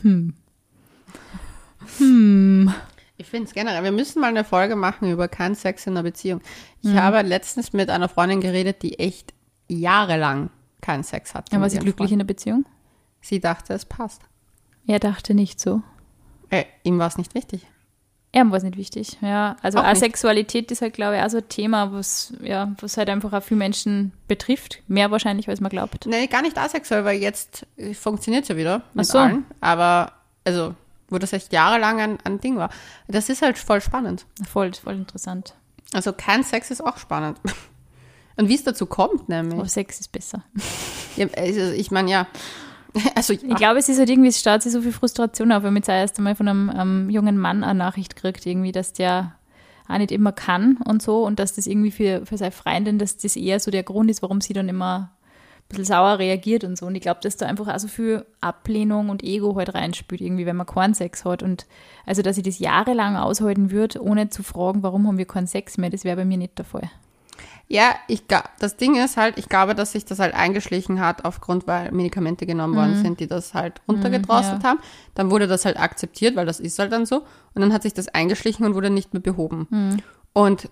Ich finde es generell, wir müssen mal eine Folge machen über keinen Sex in einer Beziehung. Ich habe letztens mit einer Freundin geredet, die echt jahrelang keinen Sex hat. Ja, war sie glücklich in der Beziehung? Sie dachte, es passt. Er dachte nicht so. Ihm war es nicht wichtig. Er war es nicht wichtig, ja. Also Auch nicht. Asexualität ist halt, glaube ich, auch so ein Thema, was halt einfach auch viele Menschen betrifft. Mehr wahrscheinlich, als man glaubt. Nee, gar nicht asexuell, weil jetzt funktioniert es ja wieder mit Ach so. allen. Aber, also, wo das echt jahrelang ein Ding war. Das ist halt voll spannend. Voll interessant. Also kein Sex ist auch spannend. Und wie es dazu kommt, nämlich. Aber Sex ist besser. Ja, also ich meine, ja. Also, Ich glaube, es ist halt irgendwie, es staut sich so viel Frustration auf, wenn man jetzt erst einmal von einem jungen Mann eine Nachricht kriegt, irgendwie, dass der auch nicht immer kann und so und dass das irgendwie für seine Freundin, dass das eher so der Grund ist, warum sie dann immer ein bisschen sauer reagiert und so. Und ich glaube, dass da einfach auch so viel Ablehnung und Ego halt reinspielt, irgendwie, wenn man keinen Sex hat. Und also, dass ich das jahrelang aushalten würde, ohne zu fragen, warum haben wir keinen Sex mehr, das wäre bei mir nicht der Fall. ja, das Ding ist halt, ich glaube, dass sich das halt eingeschlichen hat, aufgrund, weil Medikamente genommen worden sind, die das halt runtergedrosselt haben. Dann wurde das halt akzeptiert, weil das ist halt dann so. Und dann hat sich das eingeschlichen und wurde nicht mehr behoben. Und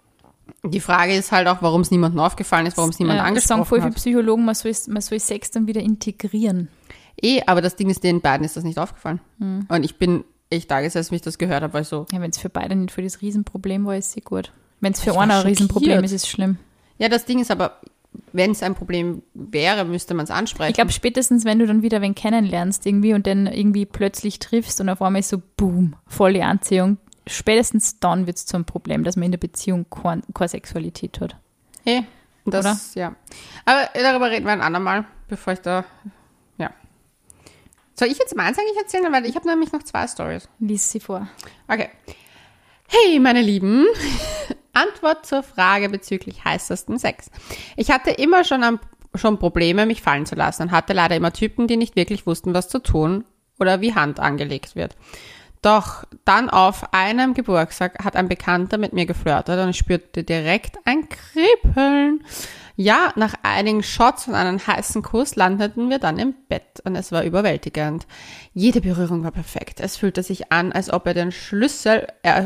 die Frage ist halt auch, warum es niemandem aufgefallen ist, warum es niemand Das sagen angesprochen voll viele hat. Psychologen, man soll Sex dann wieder integrieren. Aber das Ding ist, den beiden ist das nicht aufgefallen. Und ich bin echt da gesessen, wie ich das gehört habe, weil ich so, Ja, wenn es für beide nicht für das Riesenproblem war, ist sie gut. Wenn es für Ich war einen ein Riesenproblem schockiert. ist, ist es schlimm. ja, das Ding ist aber, wenn es ein Problem wäre, müsste man es ansprechen. Ich glaube, spätestens, wenn du dann wieder wen kennenlernst irgendwie und dann irgendwie plötzlich triffst und auf einmal ist so, boom, voll die Anziehung, spätestens dann wird es zum Problem, dass man in der Beziehung keine Sexualität hat. Das, ja. Aber darüber reden wir ein andermal, bevor ich da, ja. Soll ich jetzt meins eigentlich erzählen? Weil ich habe nämlich noch 2 Storys. Lies sie vor. Okay. Hey, meine Lieben. Antwort zur Frage bezüglich heißesten Sex. Ich hatte immer schon Probleme, mich fallen zu lassen und hatte leider immer Typen, die nicht wirklich wussten, was zu tun oder wie Hand angelegt wird. Doch dann auf einem Geburtstag hat ein Bekannter mit mir geflirtet und ich spürte direkt ein Kribbeln. Ja, nach einigen Shots und einem heißen Kuss landeten wir dann im Bett und es war überwältigend. Jede Berührung war perfekt. Es fühlte sich an, als ob er der Schlüssel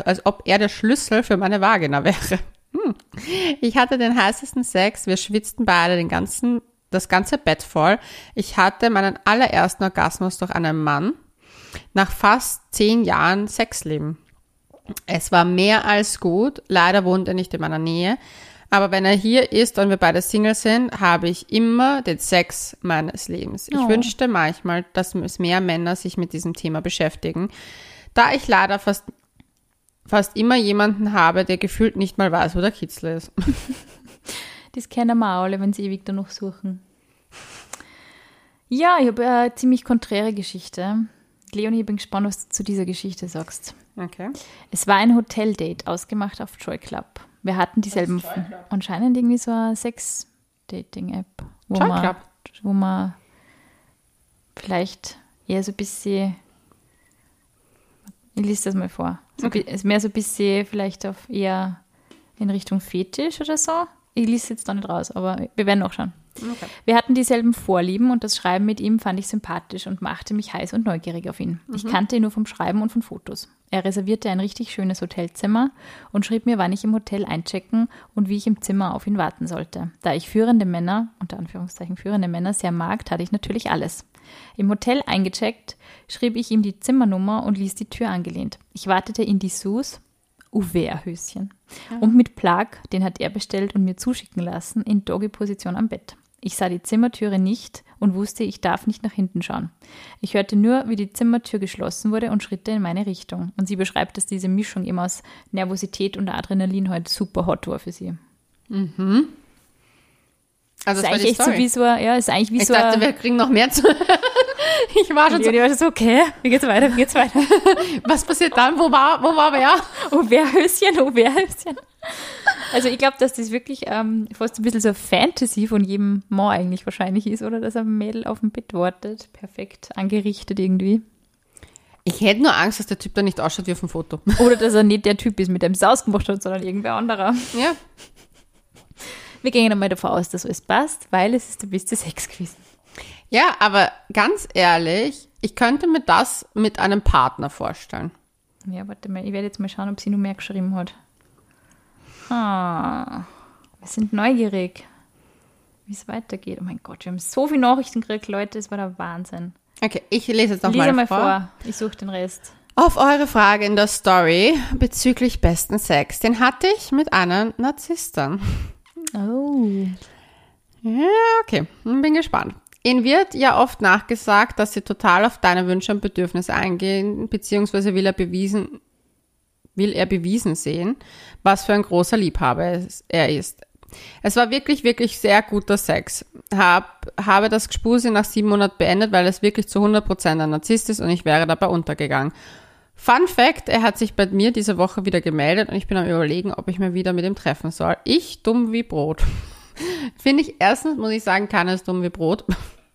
für meine Vagina wäre. Ich hatte den heißesten Sex, wir schwitzten beide das ganze Bett voll. Ich hatte meinen allerersten Orgasmus durch einen Mann nach fast 10 Jahren Sexleben. Es war mehr als gut. Leider wohnt er nicht in meiner Nähe. Aber wenn er hier ist und wir beide Single sind, habe ich immer den Sex meines Lebens. Ich wünschte manchmal, dass es mehr Männer sich mit diesem Thema beschäftigen, da ich leider fast immer jemanden habe, der gefühlt nicht mal weiß, wo der Kitzel ist. Das kennen wir auch alle, wenn sie ewig danach suchen. Ja, ich habe eine ziemlich konträre Geschichte. Leonie, ich bin gespannt, was du zu dieser Geschichte sagst. Okay. Es war ein Hoteldate, ausgemacht auf Joy Club. Wir hatten dieselben, anscheinend irgendwie so eine Sex-Dating-App, wo man vielleicht eher so ein bisschen, ich lese das mal vor, ist mehr so ein bisschen vielleicht auf eher in Richtung Fetisch oder so. Ich lese es jetzt da nicht raus, aber wir werden noch schauen. Okay. Wir hatten dieselben Vorlieben und das Schreiben mit ihm fand ich sympathisch und machte mich heiß und neugierig auf ihn. Ich kannte ihn nur vom Schreiben und von Fotos. Er reservierte ein richtig schönes Hotelzimmer und schrieb mir, wann ich im Hotel einchecken und wie ich im Zimmer auf ihn warten sollte. Da ich führende Männer, unter Anführungszeichen führende Männer, sehr mag, tat ich natürlich alles. Im Hotel eingecheckt, schrieb ich ihm die Zimmernummer und ließ die Tür angelehnt. Ich wartete in Dessous, Auvert-Höschen, und mit Plug, den hat er bestellt und mir zuschicken lassen, in Doggy-Position am Bett. Ich sah die Zimmertüre nicht und wusste, ich darf nicht nach hinten schauen. Ich hörte nur, wie die Zimmertür geschlossen wurde und Schritte in meine Richtung. Und sie beschreibt, dass diese Mischung eben aus Nervosität und Adrenalin halt super hot war für sie. Also ist eigentlich echt so wie so, ja, ist eigentlich wie ich so. dachte, wir kriegen noch mehr zu. Ich war schon so, Ich war so, okay, wie geht's weiter? was passiert dann? Wo war wer? Auvert-Höschen. Also ich glaube, dass das wirklich fast ein bisschen so eine Fantasy von jedem Mann eigentlich wahrscheinlich ist, oder dass ein Mädel auf dem Bett wartet. Perfekt angerichtet irgendwie. Ich hätte nur Angst, dass der Typ da nicht ausschaut wie auf dem Foto. Oder dass er nicht der Typ ist, mit dem es ausgemacht hat, sondern irgendwer anderer. Ja. Wir gehen einmal davon aus, dass alles passt, weil es ist der beste Sex gewesen. Ja, aber ganz ehrlich, ich könnte mir das mit einem Partner vorstellen. Ja, warte mal, ich werde jetzt mal schauen, ob sie nur mehr geschrieben hat. Wir sind neugierig, wie es weitergeht. Oh mein Gott, wir haben so viele Nachrichten gekriegt, Leute, das war der Wahnsinn. Okay, ich lese jetzt noch Lies mal vor. Ich suche den Rest. Auf eure Frage in der Story bezüglich besten Sex, den hatte ich mit einer Narzisstin. Oh. Ja, okay, bin gespannt. Ihnen wird ja oft nachgesagt, dass sie total auf deine Wünsche und Bedürfnisse eingehen, beziehungsweise will er bewiesen sehen, was für ein großer Liebhaber er ist. Es war wirklich, wirklich sehr guter Sex. Habe das Gespuse nach 7 Monaten beendet, weil es wirklich zu 100% ein Narzisst ist und ich wäre dabei untergegangen. Fun Fact, er hat sich bei mir diese Woche wieder gemeldet und ich bin am Überlegen, ob ich mir wieder mit ihm treffen soll. Ich dumm wie Brot. Finde ich erstens, muss ich sagen, keiner ist dumm wie Brot.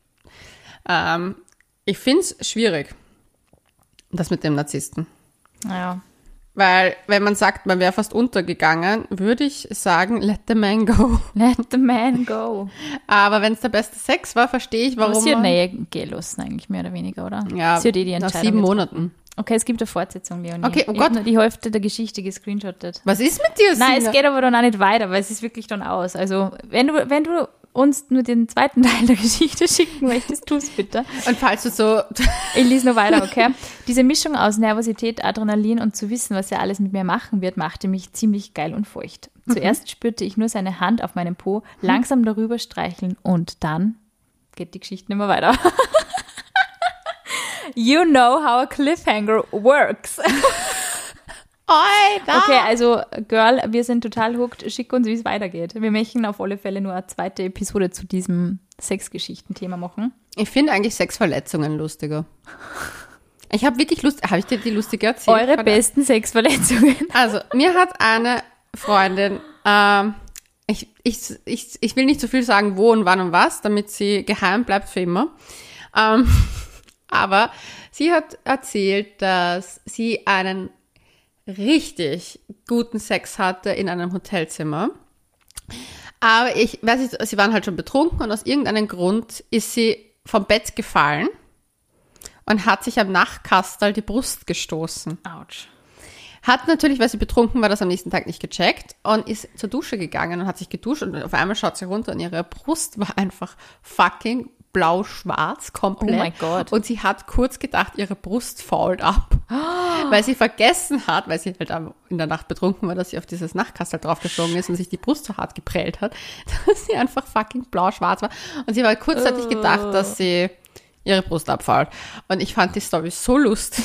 Ich finde es schwierig, das mit dem Narzissten. Ja. Weil, wenn man sagt, man wäre fast untergegangen, würde ich sagen, let the man go. Let the man go. Aber wenn es der beste Sex war, verstehe ich, warum Aber sie hat man... Nähe gehen lassen, eigentlich mehr oder weniger, oder? Ja, sie hat die nach Entscheidung 7 getroffen. Monaten. Okay, es gibt eine Fortsetzung, Leonie. Okay, oh Ich hab Gott. nur die Hälfte der Geschichte gescreenshottet. Was ist mit dir, Nein, Sina? es geht aber dann auch nicht weiter, weil es ist wirklich dann aus. Also, wenn du uns nur den zweiten Teil der Geschichte schicken möchtest, tu es bitte. Und falls du so... Ich lese noch weiter, okay? Diese Mischung aus Nervosität, Adrenalin und zu wissen, was er alles mit mir machen wird, machte mich ziemlich geil und feucht. Zuerst spürte ich nur seine Hand auf meinem Po, langsam darüber streicheln und dann geht die Geschichte nicht mehr weiter. You know how a cliffhanger works. Okay, also Girl, wir sind total hooked. Schick uns, wie es weitergeht. Wir möchten auf alle Fälle nur eine zweite Episode zu diesem Sexgeschichten-Thema machen. Ich finde eigentlich Sexverletzungen lustiger. Ich habe wirklich Lust... Habe ich dir die lustige erzählt? Eure besten Sexverletzungen. Also, mir hat eine Freundin... Ich will nicht so viel sagen, wo und wann und was, damit sie geheim bleibt für immer. Aber sie hat erzählt, dass sie einen richtig guten Sex hatte in einem Hotelzimmer. Aber ich weiß nicht, sie waren halt schon betrunken und aus irgendeinem Grund ist sie vom Bett gefallen und hat sich am Nachtkastel die Brust gestoßen. Autsch. Hat natürlich, weil sie betrunken war, das am nächsten Tag nicht gecheckt und ist zur Dusche gegangen und hat sich geduscht und auf einmal schaut sie runter und ihre Brust war einfach fucking blau-schwarz komplett. Oh mein Gott. Und sie hat kurz gedacht, ihre Brust fault ab. Weil sie vergessen hat, weil sie halt in der Nacht betrunken war, dass sie auf dieses Nachtkastel draufgeflogen ist und sich die Brust so hart geprellt hat, dass sie einfach fucking blau-schwarz war. Und sie war kurzzeitig gedacht, dass sie ihre Brust abfault. Und ich fand die Story so lustig.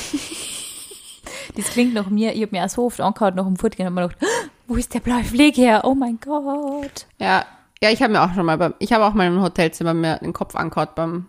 Das klingt nach mir, ich habe mir auch so oft angehört nach dem Fortgehen und habe mir gedacht, wo ist der blaue Fleck her? Oh mein Gott. Ja, ich habe mir auch schon mal ich habe auch mal im Hotelzimmer mir den Kopf angehaut beim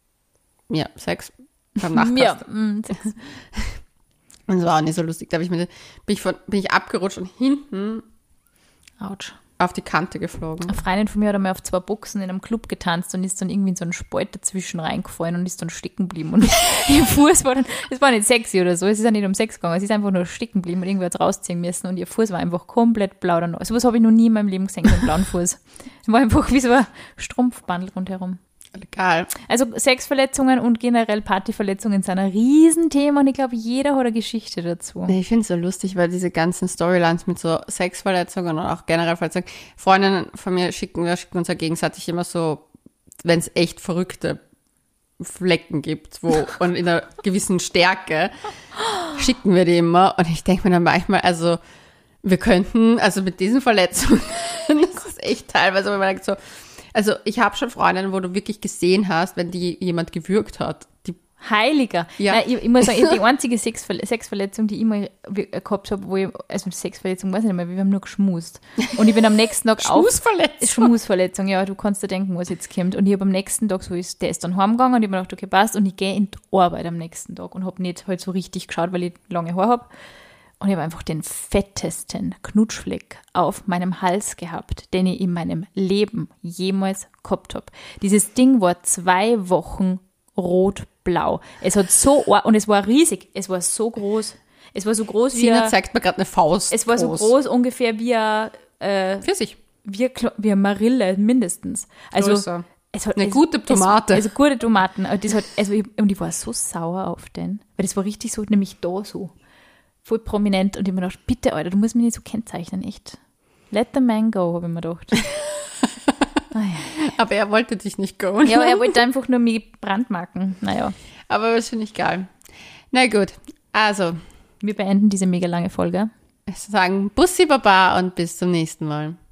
Sex, beim Nachtkastel. Sex. Und es war auch nicht so lustig. Da bin ich abgerutscht und hinten Autsch. auf die Kante geflogen. Eine Freundin von mir hat einmal auf 2 Boxen in einem Club getanzt und ist dann irgendwie in so einen Spalt dazwischen reingefallen und ist dann stecken geblieben. Und ihr Fuß war dann, es war nicht sexy oder so, es ist ja nicht um Sex gegangen, es ist einfach nur stecken geblieben und irgendwie hat es rausziehen müssen und ihr Fuß war einfach komplett blau. So was habe ich noch nie in meinem Leben gesehen, so einen blauen Fuß. Es war einfach wie so ein Strumpfbandel rundherum. Egal. Also Sexverletzungen und generell Partyverletzungen sind ein Riesenthema und ich glaube, jeder hat eine Geschichte dazu. Ich finde es so lustig, weil diese ganzen Storylines mit so Sexverletzungen und auch generell Verletzungen, Freundinnen von mir schicken uns ja gegenseitig immer so, wenn es echt verrückte Flecken gibt, und in einer gewissen Stärke schicken wir die immer und ich denke mir dann manchmal, also wir könnten, also mit diesen Verletzungen, das ist echt teilweise, wenn man denkt so, also ich habe schon Freundinnen, wo du wirklich gesehen hast, wenn die jemand gewürgt hat. Heiliger. Ja. Nein, ich muss sagen, die einzige Sexverletzung, die ich mal gehabt habe, also Sexverletzung, weiß ich nicht mehr, wir haben nur geschmust. Und ich bin am nächsten Tag Schmusverletzung, ja, du kannst dir denken, was jetzt kommt. Und ich habe am nächsten Tag der ist dann heimgegangen und ich habe mir gedacht, okay, passt. Und ich gehe in die Arbeit am nächsten Tag und habe nicht halt so richtig geschaut, weil ich lange Haare habe. Und ich habe einfach den fettesten Knutschfleck auf meinem Hals gehabt, den ich in meinem Leben jemals gehabt habe. Dieses Ding war 2 Wochen rot-blau. Es hat so, und es war riesig, es war so groß. Es war so groß wie Sina zeigt mir gerade eine Faust. Es war so groß ungefähr wie Pfirsich. wie eine Marille mindestens. Also Größer. es hat Eine gute Tomate. Also gute Tomaten. Und ich war so sauer auf den, weil das war richtig so, nämlich da so voll prominent. Und ich habe mir gedacht, bitte, Alter, du musst mich nicht so kennzeichnen, echt. Let the man go, habe ich mir gedacht. Aber er wollte dich nicht go. Ja, aber er wollte einfach nur mich brandmarken. Naja. Aber das finde ich geil. Na gut, also Wir beenden diese mega lange Folge. sagen Bussi Baba und bis zum nächsten Mal.